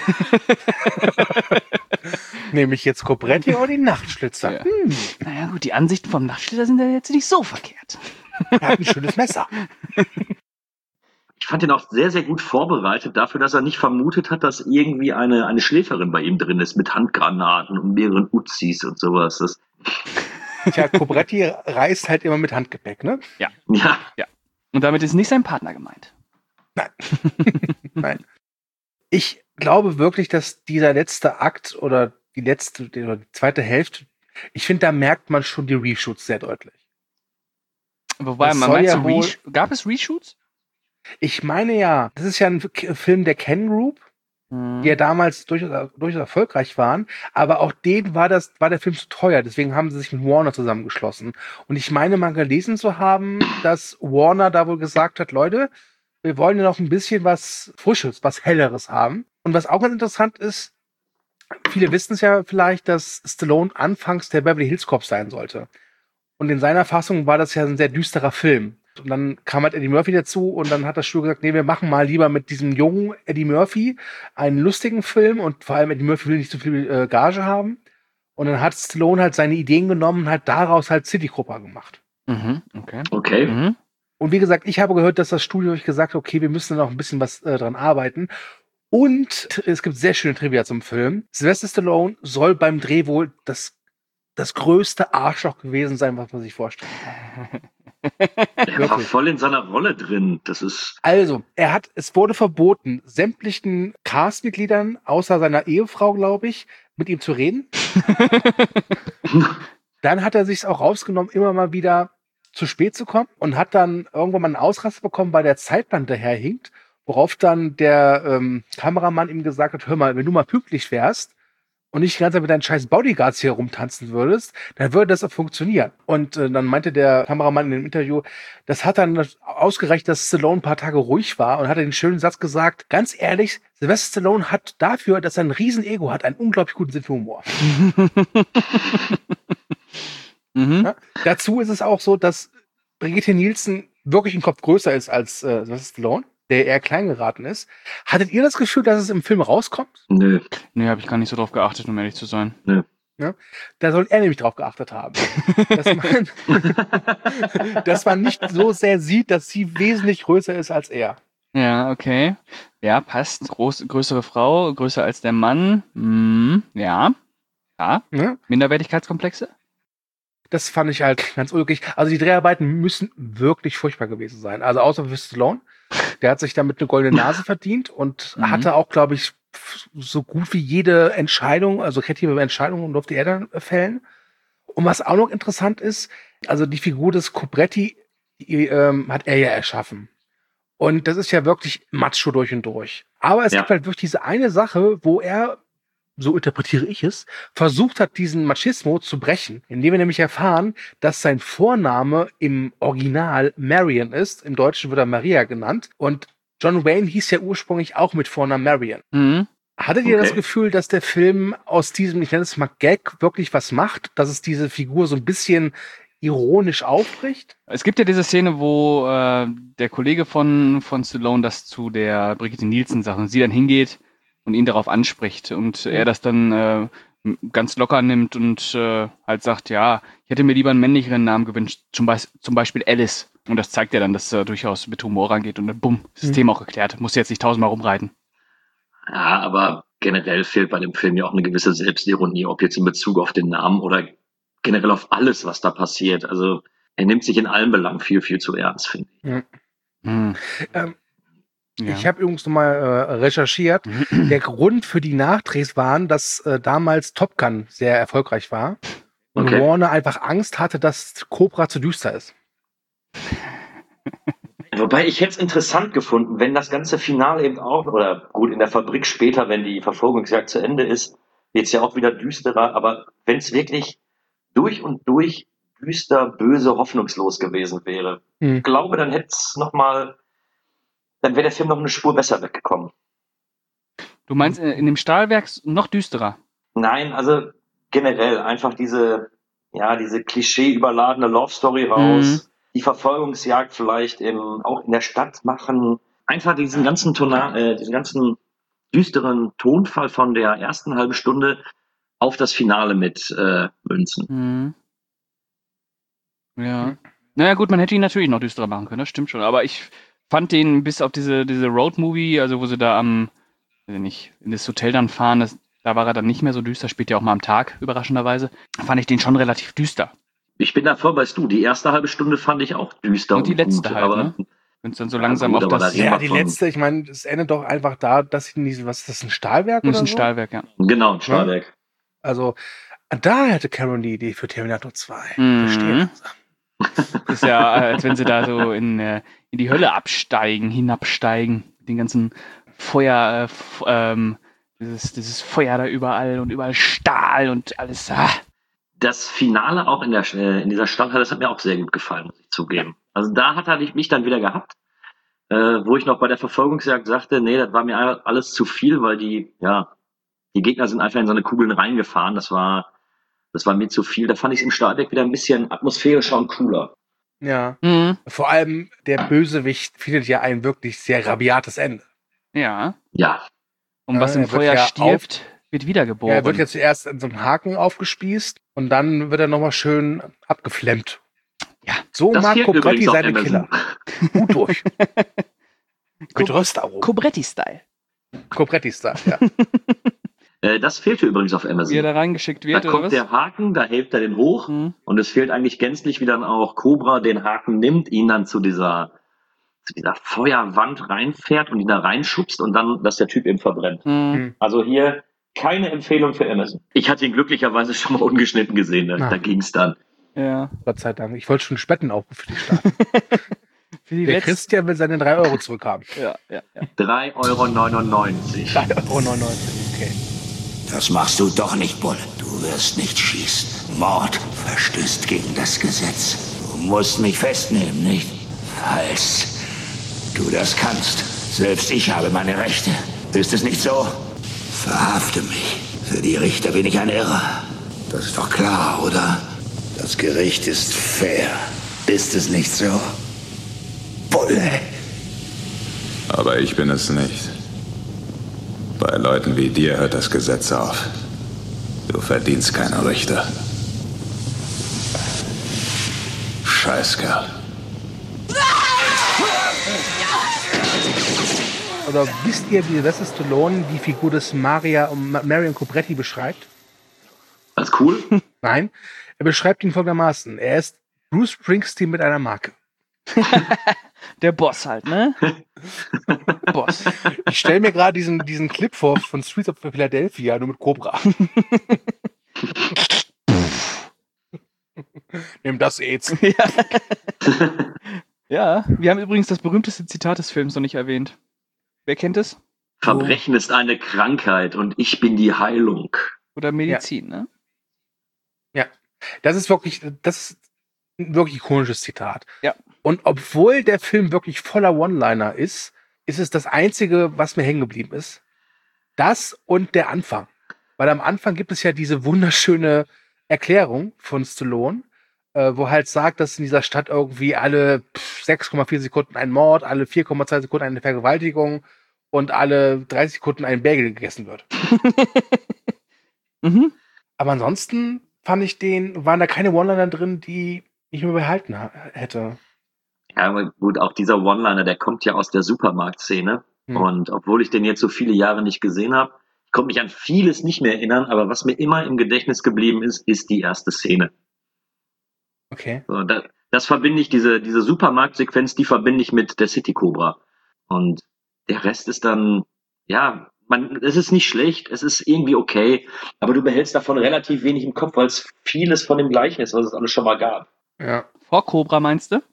Nämlich jetzt Cobretti oder die Nachtschlitzer. Ja. Hm, Naja gut, die Ansichten vom Nachtschlitzer sind ja jetzt nicht so verkehrt. er hat ein schönes Messer. Ich fand ihn auch sehr, sehr gut vorbereitet dafür, dass er nicht vermutet hat, dass irgendwie eine, eine Schläferin bei ihm drin ist mit Handgranaten und mehreren Uzis und sowas. Das, Tja, Cobretti reist halt immer mit Handgepäck, ne? ja, Und damit ist nicht sein Partner gemeint. Nein. Ich glaube wirklich, dass dieser letzte Akt oder die letzte oder die zweite Hälfte, ich finde, da merkt man schon die Reshoots sehr deutlich. Wobei, Das man soll meint ja so, wohl- Resh- gab es Reshoots? Ich meine ja, das ist ja ein K- Film der Ken Group, die ja damals durchaus, durchaus erfolgreich waren, aber auch denen war das, war der Film zu teuer, deswegen haben sie sich mit Warner zusammengeschlossen. Und ich meine mal gelesen zu haben, dass Warner da wohl gesagt hat, Leute, wir wollen ja noch ein bisschen was Frisches, was Helleres haben. Und was auch ganz interessant ist, viele wissen es ja vielleicht, dass Stallone anfangs der Beverly Hills Cop sein sollte. Und in seiner Fassung war das ja ein sehr düsterer Film. Und dann kam halt Eddie Murphy dazu und dann hat das Studio gesagt, nee, wir machen mal lieber mit diesem jungen Eddie Murphy einen lustigen Film und vor allem Eddie Murphy will nicht so viel äh, Gage haben. Und dann hat Stallone halt seine Ideen genommen und hat daraus halt City Cobra gemacht. Mhm, okay. okay. Mhm. Und wie gesagt, ich habe gehört, dass das Studio euch gesagt hat, okay, wir müssen noch ein bisschen was äh, dran arbeiten. Und es gibt sehr schöne Trivia zum Film. Sylvester Stallone soll beim Dreh wohl das, das größte Arschloch gewesen sein, was man sich vorstellt. Er war Wirklich. voll in seiner Rolle drin. Das ist, Also, er hat, es wurde verboten, sämtlichen Castmitgliedern, außer seiner Ehefrau, glaube ich, mit ihm zu reden. Dann hat er sich auch rausgenommen, immer mal wieder zu spät zu kommen und hat dann irgendwann mal einen Ausraster bekommen, weil der Zeitplan daherhinkt, Worauf dann der ähm, Kameramann ihm gesagt hat, hör mal, wenn du mal pünktlich wärst und nicht die ganze Zeit mit deinen scheiß Bodyguards hier rumtanzen würdest, dann würde das auch funktionieren. Und äh, dann meinte der Kameramann in dem Interview, das hat dann ausgereicht, dass Stallone ein paar Tage ruhig war und hat den schönen Satz gesagt, ganz ehrlich, Sylvester Stallone hat dafür, dass er ein riesen Ego hat, einen unglaublich guten Sinn für Humor. mhm. ja? Dazu ist es auch so, dass Brigitte Nielsen wirklich ein Kopf größer ist als äh, Sylvester Stallone, der eher klein geraten ist. Hattet ihr das Gefühl, dass es im Film rauskommt? Nö. Nee, habe ich gar nicht so drauf geachtet, um ehrlich zu sein. Nö. Ja? Da soll er nämlich drauf geachtet haben. dass, man, dass man nicht so sehr sieht, dass sie wesentlich größer ist als er. Ja, okay. Ja, passt. Groß, größere Frau, größer als der Mann. Hm, ja. Ja. ja. Minderwertigkeitskomplexe? Das fand ich halt ganz ulkig. Also die Dreharbeiten müssen wirklich furchtbar gewesen sein. Also außer für Stallone. Der hat sich damit eine goldene Nase verdient und mhm. hatte auch, glaube ich, so gut wie jede Entscheidung, also kreative Entscheidungen durfte er dann fällen. Und was auch noch interessant ist, also die Figur des Cobretti, die, ähm, hat er ja erschaffen. Und das ist ja wirklich Macho durch und durch. Aber es ja. gibt halt wirklich diese eine Sache, wo er, so interpretiere ich es, versucht hat, diesen Machismo zu brechen, indem wir nämlich erfahren, dass sein Vorname im Original Marion ist. Im Deutschen wird er Maria genannt. Und John Wayne hieß ja ursprünglich auch mit Vornamen Marion. Mhm. Hattet ihr okay. das Gefühl, dass der Film aus diesem, ich nenne es mal Gag, wirklich was macht? Dass es diese Figur so ein bisschen ironisch aufbricht? Es gibt ja diese Szene, wo äh, der Kollege von, von Stallone das zu der Brigitte Nielsen sagt und sie dann hingeht und ihn darauf anspricht und er das dann äh, ganz locker nimmt und äh, halt sagt, ja, ich hätte mir lieber einen männlicheren Namen gewünscht, zum, Be- zum Beispiel Alice. Und das zeigt ja dann, dass er durchaus mit Humor rangeht und dann bumm, System mhm. auch geklärt. Muss jetzt nicht tausendmal rumreiten. Ja, aber generell fehlt bei dem Film ja auch eine gewisse Selbstironie, ob jetzt in Bezug auf den Namen oder generell auf alles, was da passiert. Also er nimmt sich in allen Belangen viel, viel zu ernst, finde ich. Mhm. Mhm. Ähm, Ja. Ich habe übrigens nochmal äh, recherchiert. Der Grund für die Nachdrehs waren, dass äh, damals Top Gun sehr erfolgreich war und okay. Warner einfach Angst hatte, dass Cobra zu düster ist. Wobei ich hätte es interessant gefunden, wenn das ganze Finale eben auch, oder gut, in der Fabrik später, wenn die Verfolgungsjagd zu Ende ist, wird es ja auch wieder düsterer, aber wenn es wirklich durch und durch düster, böse, hoffnungslos gewesen wäre, hm. ich glaube, dann hätte es nochmal dann wäre der Film noch eine Spur besser weggekommen. Du meinst in dem Stahlwerk noch düsterer? Nein, also generell einfach diese, ja, diese klischee-überladene Love-Story raus, mhm. die Verfolgungsjagd vielleicht im, auch in der Stadt machen, einfach diesen ganzen Tona- äh, diesen ganzen düsteren Tonfall von der ersten halben Stunde auf das Finale mit äh, münzen. Mhm. Ja. Naja gut, man hätte ihn natürlich noch düsterer machen können, das stimmt schon, aber ich fand den bis auf diese, diese Road-Movie, also wo sie da am, weiß ich nicht, in das Hotel dann fahren, das, da war er dann nicht mehr so düster, spielt ja auch mal am Tag, überraschenderweise, fand ich den schon relativ düster. Ich bin da voll, weißt du, die erste halbe Stunde fand ich auch düster. Und die letzte gut, halt, aber, ne? Wenn es dann so langsam ja, gut, auf das... da ja, die letzte, ich meine, es endet doch einfach da, dass sie nicht, was ist das, ein Stahlwerk oder so? Das ist ein Stahlwerk, ja. Genau, ein Stahlwerk. Ja? Also, da hätte Cameron die Idee für Terminator zwei. Mhm. Verstehe. Ist ja, als wenn sie da so in, in die Hölle absteigen, hinabsteigen, den ganzen Feuer, äh, f- ähm, dieses, dieses Feuer da überall und überall Stahl und alles. Ah. Das Finale auch in der in dieser Stadthalle, das hat mir auch sehr gut gefallen, muss ich zugeben. Also da hat er mich dann wieder gehabt, äh, wo ich noch bei der Verfolgungsjagd sagte, nee, das war mir alles zu viel, weil die, ja, die Gegner sind einfach in so eine Kugeln reingefahren. Das war Das war mir zu viel. Da fand ich es im Stahlwerk wieder ein bisschen atmosphärischer und cooler. Ja. Mhm. Vor allem der Bösewicht findet ja ein wirklich sehr rabiates Ende. Ja. Ja. Und was Ja, im er wird Feuer ja stirbt, wird wiedergeboren. Ja, er wird ja zuerst in so einem Haken aufgespießt und dann wird er nochmal schön abgeflemmt. Ja. So Das mag fehlt Cobretti übrigens auf seine Amazon. Killer. Gut durch. Mit Röstaromen. Cobretti-Style. Cobretti-Style, ja. Äh, das fehlte übrigens auf Amazon. Wie er da reingeschickt wird, Da oder kommt was? der Haken, da hält er den hoch Mhm. und es fehlt eigentlich gänzlich, wie dann auch Cobra den Haken nimmt, ihn dann zu dieser, zu dieser Feuerwand reinfährt und ihn da reinschubst und dann, dass der Typ eben verbrennt. Mhm. Also hier keine Empfehlung für Amazon. Ich hatte ihn glücklicherweise schon mal ungeschnitten gesehen, da, Ah. da ging es dann. Ja. Gott sei Dank. Ich wollte schon Spetten auch für die starten. für die Der letzten... Christian will seine drei Euro zurückhaben. Ja, ja, ja. drei Euro neunundneunzig. drei Euro neunundneunzig, okay. Das machst du doch nicht, Bull. Du wirst nicht schießen. Mord verstößt gegen das Gesetz. Du musst mich festnehmen, nicht? Falls du das kannst. Selbst ich habe meine Rechte. Ist es nicht so? Verhafte mich. Für die Richter bin ich ein Irrer. Das ist doch klar, oder? Das Gericht ist fair. Ist es nicht so? Bulle. Aber ich bin es nicht. Bei Leuten wie dir hört das Gesetz auf. Du verdienst keine Richter. Scheißkerl. Oder wisst ihr, wie Sylvester Stallone die Figur des Maria, Marion Cobretti beschreibt? Das ist cool. Nein, er beschreibt ihn folgendermaßen. Er ist Bruce Springsteen mit einer Marke. Der Boss halt, ne? Boss. Ich stelle mir gerade diesen, diesen Clip vor von Streets of Philadelphia, nur mit Cobra. Nimm das AIDS. Ja. Ja, wir haben übrigens das berühmteste Zitat des Films noch nicht erwähnt. Wer kennt es? Verbrechen ist eine Krankheit und ich bin die Heilung. Oder Medizin, ja. Ne? Ja, das ist wirklich, das ist ein wirklich ikonisches Zitat. Ja. Und obwohl der Film wirklich voller One-Liner ist, ist es das Einzige, was mir hängen geblieben ist. Das und der Anfang. Weil am Anfang gibt es ja diese wunderschöne Erklärung von Stallone, äh, wo halt sagt, dass in dieser Stadt irgendwie alle sechs Komma vier Sekunden ein Mord, alle vier Komma zwei Sekunden eine Vergewaltigung und alle dreißig Sekunden ein Bagel gegessen wird. Mhm. Aber ansonsten fand ich den, waren da keine One-Liner drin, die ich mir behalten ha- hätte. Ja, aber gut, auch dieser One-Liner, der kommt ja aus der Supermarktszene. Hm. Und obwohl ich den jetzt so viele Jahre nicht gesehen habe, ich konnte mich an vieles nicht mehr erinnern, aber was mir immer im Gedächtnis geblieben ist, ist die erste Szene. Okay. So, da, das verbinde ich, diese, diese Supermarktsequenz, die verbinde ich mit der City Cobra. Und der Rest ist dann, ja, man, es ist nicht schlecht, es ist irgendwie okay, aber du behältst davon relativ wenig im Kopf, weil es vieles von dem Gleichen ist, was es alles schon mal gab. Ja. Vor Cobra meinst du?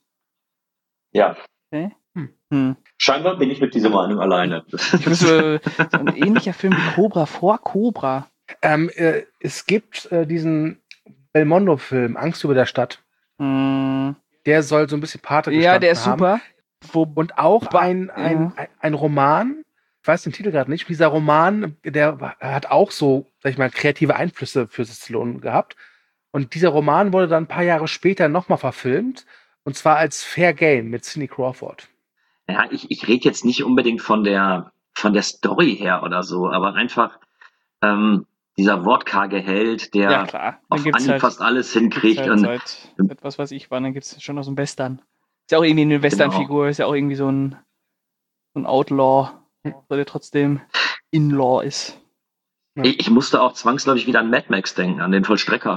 Ja. Okay. Hm. Hm. Scheinbar bin ich mit dieser Meinung alleine. Ich wüsste, so ein ähnlicher Film wie Cobra vor Cobra. Ähm, äh, es gibt äh, diesen Belmondo-Film, Angst über der Stadt. Hm. Der soll so ein bisschen Pate Ja, der ist gestanden super. haben. Wo, und auch Ba- ein, ein, ja. ein, ein Roman, ich weiß den Titel gerade nicht, dieser Roman, der hat auch so, sag ich mal, kreative Einflüsse für Stallone gehabt. Und dieser Roman wurde dann ein paar Jahre später nochmal verfilmt, und zwar als Fair Game mit Cindy Crawford. Ja, ich, ich rede jetzt nicht unbedingt von der, von der Story her oder so, aber einfach ähm, dieser wortkarge Held, der Ja, klar. Dann auf gibt's Anhieb halt- fast alles hinkriegt. Halt Und seit, seit was weiß ich wann, dann gibt es schon noch so ein Western. Ist ja auch irgendwie eine Western-Figur, ist ja auch irgendwie so ein, so ein Outlaw, der trotzdem In-Law ist. ich, ich musste auch zwangsläufig wieder an Mad Max denken, an den Vollstrecker,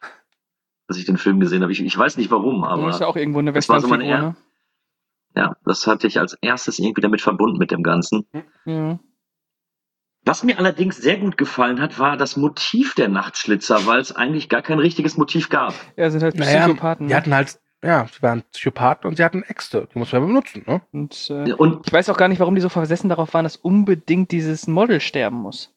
als ich den Film gesehen habe. Ich, ich weiß nicht warum, Aber aber ist ja auch irgendwo eine das war so Western-Figur, meine ne? ja, das hatte ich als erstes irgendwie damit verbunden mit dem Ganzen. Mhm. Was mir allerdings sehr gut gefallen hat, war das Motiv der Nachtschlitzer, weil es eigentlich gar kein richtiges Motiv gab. Ja, sind halt Naja, Psychopathen. die hatten halt, ja, sie waren Psychopathen und sie hatten Äxte. Die muss man ja benutzen, ne? Und, äh, Und ich weiß auch gar nicht, warum die so versessen darauf waren, dass unbedingt dieses Model sterben muss.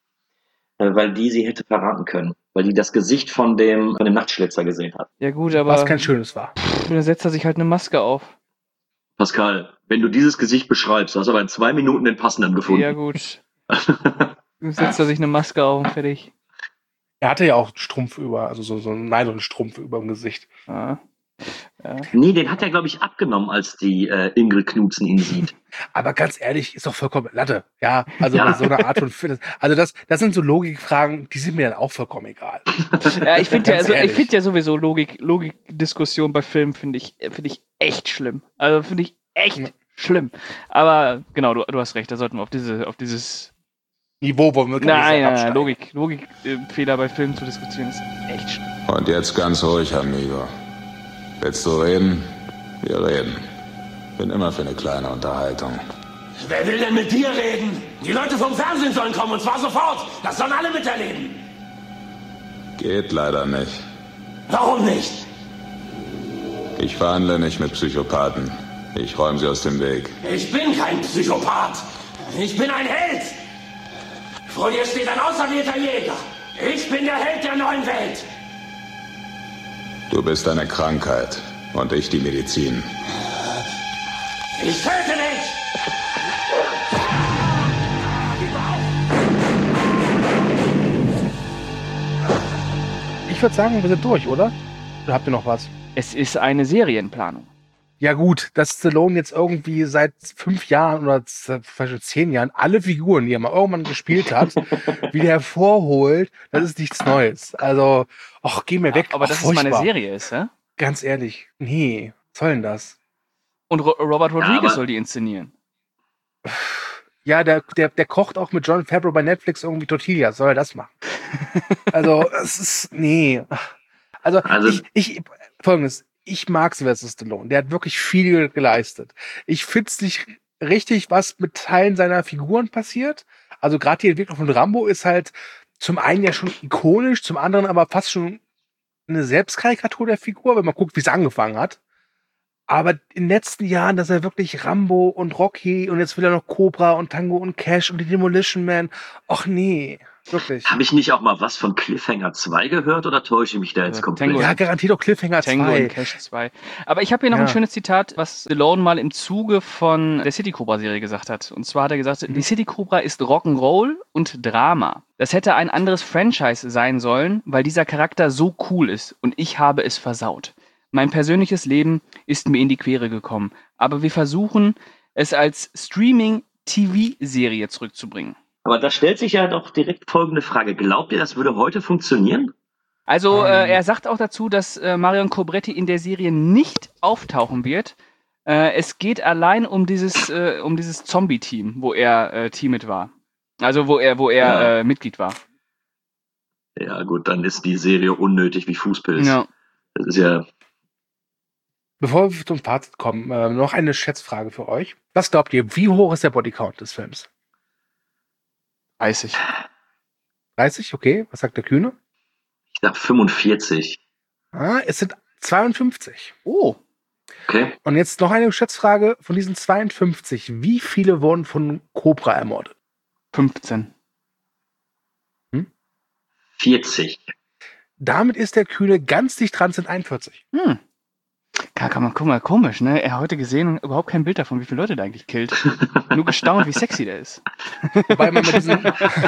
äh, weil die sie hätte verraten können, weil die das Gesicht von dem, von dem Nachtschlitzer gesehen hat. Ja gut, aber Was kein schönes war. dann setzt er sich halt eine Maske auf. Pascal, wenn du dieses Gesicht beschreibst, hast du aber in zwei Minuten den passenden gefunden. Ja gut. Dann setzt er sich eine Maske auf und fertig. Er hatte ja auch einen Strumpf über, also so, so einen Nylonstrumpf über dem Gesicht. Ja. Ja. Nee, den hat er, glaube ich, abgenommen, als die äh, Ingrid Knudsen ihn sieht. Aber ganz ehrlich, ist doch vollkommen Latte. Ja, also Ja. bei so einer Art von Film. Also das, das sind so Logikfragen, die sind mir dann auch vollkommen egal. Ja, ich finde ja, Ganz also, ich ehrlich. finde ja sowieso Logik, Logikdiskussion bei Filmen finde ich, finde ich echt schlimm. Also finde ich echt Ja. schlimm. Aber genau, du, du hast recht, da sollten wir auf diese, auf dieses Niveau wollen wir gar nicht Nein, nein, nein, absteigen. Logik, Logikfehler bei Filmen zu diskutieren ist echt schlimm. Und jetzt ganz ruhig, amigo. Willst du reden? Wir reden. Bin immer für eine kleine Unterhaltung. Wer will denn mit dir reden? Die Leute vom Fernsehen sollen kommen und zwar sofort. Das sollen alle miterleben. Geht leider nicht. Warum nicht? Ich verhandle nicht mit Psychopathen. Ich räume sie aus dem Weg. Ich bin kein Psychopath. Ich bin ein Held. Vor dir steht ein auserwählter Jäger. Ich bin der Held der neuen Welt. Du bist eine Krankheit und ich die Medizin. Ich töte dich! Ich würde sagen, wir sind durch, oder? Oder habt ihr noch was? Es ist eine Serienplanung. Ja gut, dass Stallone jetzt irgendwie seit fünf Jahren oder vielleicht schon zehn Jahren alle Figuren, die er mal irgendwann gespielt hat, wieder hervorholt, das ist nichts Neues. Also, ach, geh mir weg. Aber ach, dass furchtbar. es mal eine Serie ist, hä? Ganz ehrlich, nee, was soll denn das? Und Ro- Robert Rodriguez aber- soll die inszenieren. Ja, der, der, der kocht auch mit Jon Favreau bei Netflix irgendwie Tortillas, soll er das machen? Also, es ist, nee. Also, Also- ich, ich, folgendes, ich mag Sylvester Stallone, der hat wirklich viel geleistet. Ich find's nicht richtig, was mit Teilen seiner Figuren passiert. Also, gerade die Entwicklung von Rambo ist halt zum einen ja schon ikonisch, zum anderen aber fast schon eine Selbstkarikatur der Figur, wenn man guckt, wie es angefangen hat. Aber in den letzten Jahren, dass er wirklich Rambo und Rocky und jetzt will er noch Cobra und Tango und Cash und die Demolition Man. Och nee, wirklich. Habe ich nicht auch mal was von Cliffhanger zwei gehört oder täusche ich mich da jetzt Ja, komplett? Tango- Ja, garantiert auch Cliffhanger Tango zwei. und Cash zwei. Aber ich habe hier noch Ja. ein schönes Zitat, was Stallone mal im Zuge von der City Cobra Serie gesagt hat. Und zwar hat er gesagt, die City Cobra ist Rock'n'Roll und Drama. Das hätte ein anderes Franchise sein sollen, weil dieser Charakter so cool ist und ich habe es versaut. Mein persönliches Leben ist mir in die Quere gekommen, aber wir versuchen, es als Streaming-T V-Serie zurückzubringen. Aber da stellt sich ja doch direkt folgende Frage. Glaubt ihr, das würde heute funktionieren? Also Ähm. äh, er sagt auch dazu, dass äh, Marion Cobretti in der Serie nicht auftauchen wird. Äh, es geht allein um dieses, äh, um dieses Zombie-Team, wo er äh, Teammate war. Also wo er, wo er Ja. äh, Mitglied war. Ja gut, dann ist die Serie unnötig wie Fußpilz. Ja. Das ist ja... Bevor wir zum Fazit kommen, äh, noch eine Schätzfrage für euch. Was glaubt ihr, wie hoch ist der Bodycount des Films? dreißig. dreißig, okay. Was sagt der Kühne? Ich sag fünfundvierzig. Ah, es sind zweiundfünfzig. Oh. Okay. Und jetzt noch eine Schätzfrage. Von diesen zweiundfünfzig, wie viele wurden von Cobra ermordet? fünfzehn. vierzig. Damit ist der Kühne ganz dicht dran, sind einundvierzig. Hm. Kann, kann man, guck mal, komisch, ne? Er hat heute gesehen und überhaupt kein Bild davon, wie viele Leute der eigentlich killt. Nur gestaunt, wie sexy der ist. Wobei man mit diesen...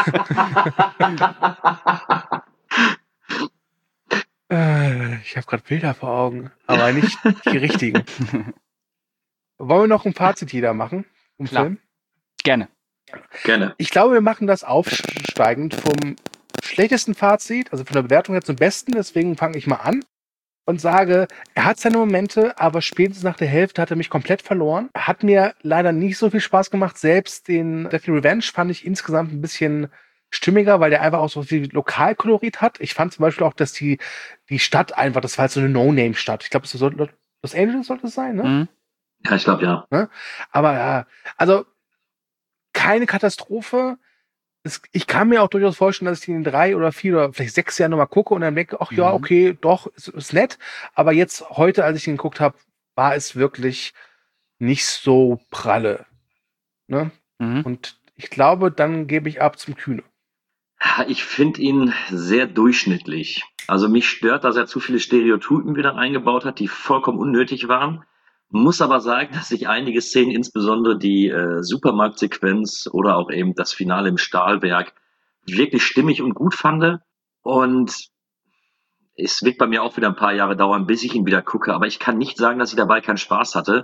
äh, ich habe gerade Bilder vor Augen, aber nicht die richtigen. Wollen wir noch ein Fazit jeder machen? Vom Klar. Film? Gerne. Gerne. Ich glaube, wir machen das aufsteigend vom schlechtesten Fazit, also von der Bewertung her zum besten. Deswegen fange ich mal an und sage, er hat seine Momente, aber spätestens nach der Hälfte hat er mich komplett verloren. Hat mir leider nicht so viel Spaß gemacht. Selbst den Deadly Revenge fand ich insgesamt ein bisschen stimmiger, weil der einfach auch so viel Lokalkolorit hat. Ich fand zum Beispiel auch, dass die, die Stadt einfach, das war halt so eine No-Name-Stadt. Ich glaube, so Los Angeles sollte es sein, ne? Mhm. Ja, ich glaube ja. Ne? Aber ja, also keine Katastrophe. Es, ich kann mir auch durchaus vorstellen, dass ich den in drei oder vier oder vielleicht sechs Jahren nochmal gucke und dann denke, ach ja, Mhm. okay, doch, ist, ist nett. Aber jetzt, heute, als ich ihn geguckt habe, war es wirklich nicht so pralle. Ne? Mhm. Und ich glaube, dann gebe ich ab zum Kühne. Ich finde ihn sehr durchschnittlich. Also mich stört, dass er zu viele Stereotypen wieder eingebaut hat, die vollkommen unnötig waren. Muss aber sagen, dass ich einige Szenen, insbesondere die äh, Supermarktsequenz oder auch eben das Finale im Stahlwerk, wirklich stimmig und gut fand. Und es wird bei mir auch wieder ein paar Jahre dauern, bis ich ihn wieder gucke. Aber ich kann nicht sagen, dass ich dabei keinen Spaß hatte.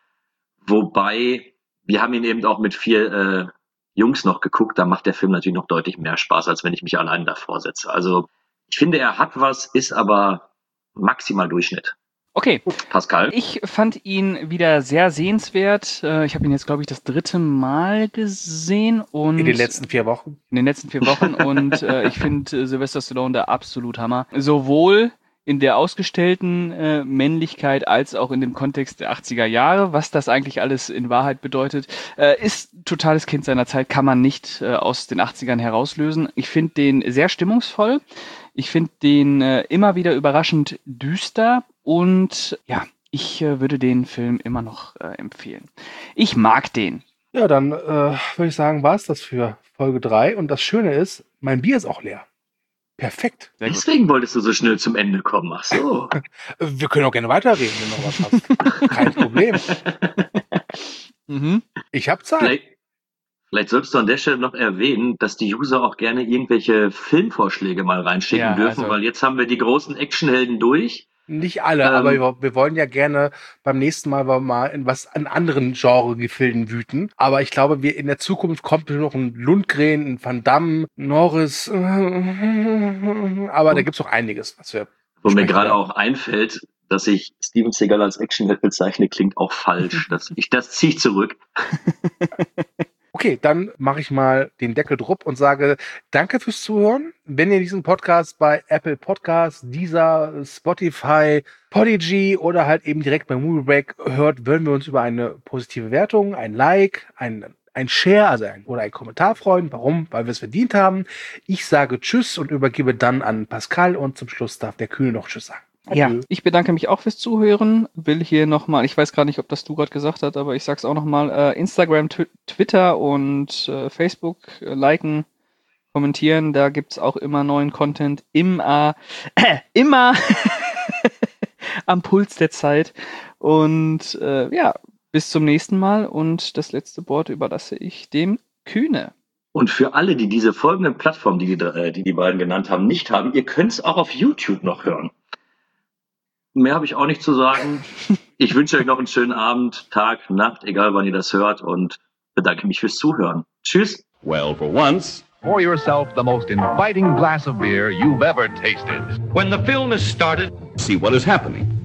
Wobei, wir haben ihn eben auch mit vier äh, Jungs noch geguckt. Da macht der Film natürlich noch deutlich mehr Spaß, als wenn ich mich allein davor setze. Also ich finde, er hat was, ist aber maximal Durchschnitt. Okay. Pascal? Ich fand ihn wieder sehr sehenswert. Äh, Ich habe ihn jetzt, glaube ich, das dritte Mal gesehen. Und In den letzten vier Wochen. In den letzten vier Wochen. Und äh, ich finde äh, Sylvester Stallone der absolut Hammer. Sowohl in der ausgestellten äh, Männlichkeit als auch in dem Kontext der achtziger Jahre, was das eigentlich alles in Wahrheit bedeutet, äh, ist totales Kind seiner Zeit, kann man nicht äh, aus den achtzigern herauslösen. Ich finde den sehr stimmungsvoll. Ich finde den äh, immer wieder überraschend düster und ja, ich äh, würde den Film immer noch äh, empfehlen. Ich mag den. Ja, dann äh, würde ich sagen, war es das für Folge drei. Und das Schöne ist, mein Bier ist auch leer. Perfekt. Deswegen wolltest du so schnell zum Ende kommen. Ach so. Wir können auch gerne weiterreden, wenn noch was hast. Kein Problem. Mhm. Ich habe Zeit. Vielleicht, vielleicht solltest du an der Stelle noch erwähnen, dass die User auch gerne irgendwelche Filmvorschläge mal reinschicken Ja, dürfen, also- weil jetzt haben wir die großen Actionhelden durch. Nicht alle, Ähm. aber wir, wir wollen ja gerne beim nächsten Mal mal in was an anderen Genre-Gefilden wüten. Aber ich glaube, wir in der Zukunft kommt noch ein Lundgren, ein Van Damme, Norris. Aber da gibt's noch einiges, was wir. Wo mir besprechen gerade werden. auch einfällt, dass ich Steven Seagal als Actionheld bezeichne, klingt auch falsch. Das, ich, das ziehe ich zurück. Okay, dann mache ich mal den Deckel drupp und sage danke fürs Zuhören. Wenn ihr diesen Podcast bei Apple Podcasts, Deezer, Spotify, Podigy oder halt eben direkt bei MovieBreak hört, würden wir uns über eine positive Wertung, ein Like, ein, ein Share, also ein, oder ein Kommentar freuen. Warum? Weil wir es verdient haben. Ich sage Tschüss und übergebe dann an Pascal und zum Schluss darf der Kühne noch Tschüss sagen. Ja, Adieu. ich bedanke mich auch fürs Zuhören. Will hier nochmal, ich weiß gar nicht, ob das du gerade gesagt hast, aber ich sag's auch nochmal, äh, Instagram, Tw- Twitter und äh, Facebook äh, liken, kommentieren. Da gibt's auch immer neuen Content. Immer, äh, immer am Puls der Zeit. Und äh, ja, bis zum nächsten Mal. Und das letzte Wort überlasse ich dem Kühne. Und für alle, die diese folgenden Plattformen, die die, äh, die, die beiden genannt haben, nicht haben, ihr könnt es auch auf YouTube noch hören. Mehr habe ich auch nicht zu sagen. Ich wünsche euch noch einen schönen Abend, Tag, Nacht, egal wann ihr das hört und bedanke mich fürs Zuhören. Tschüss. Well, for once, Pour yourself the most inviting glass of beer you've ever tasted. When the film is started, see what is happening.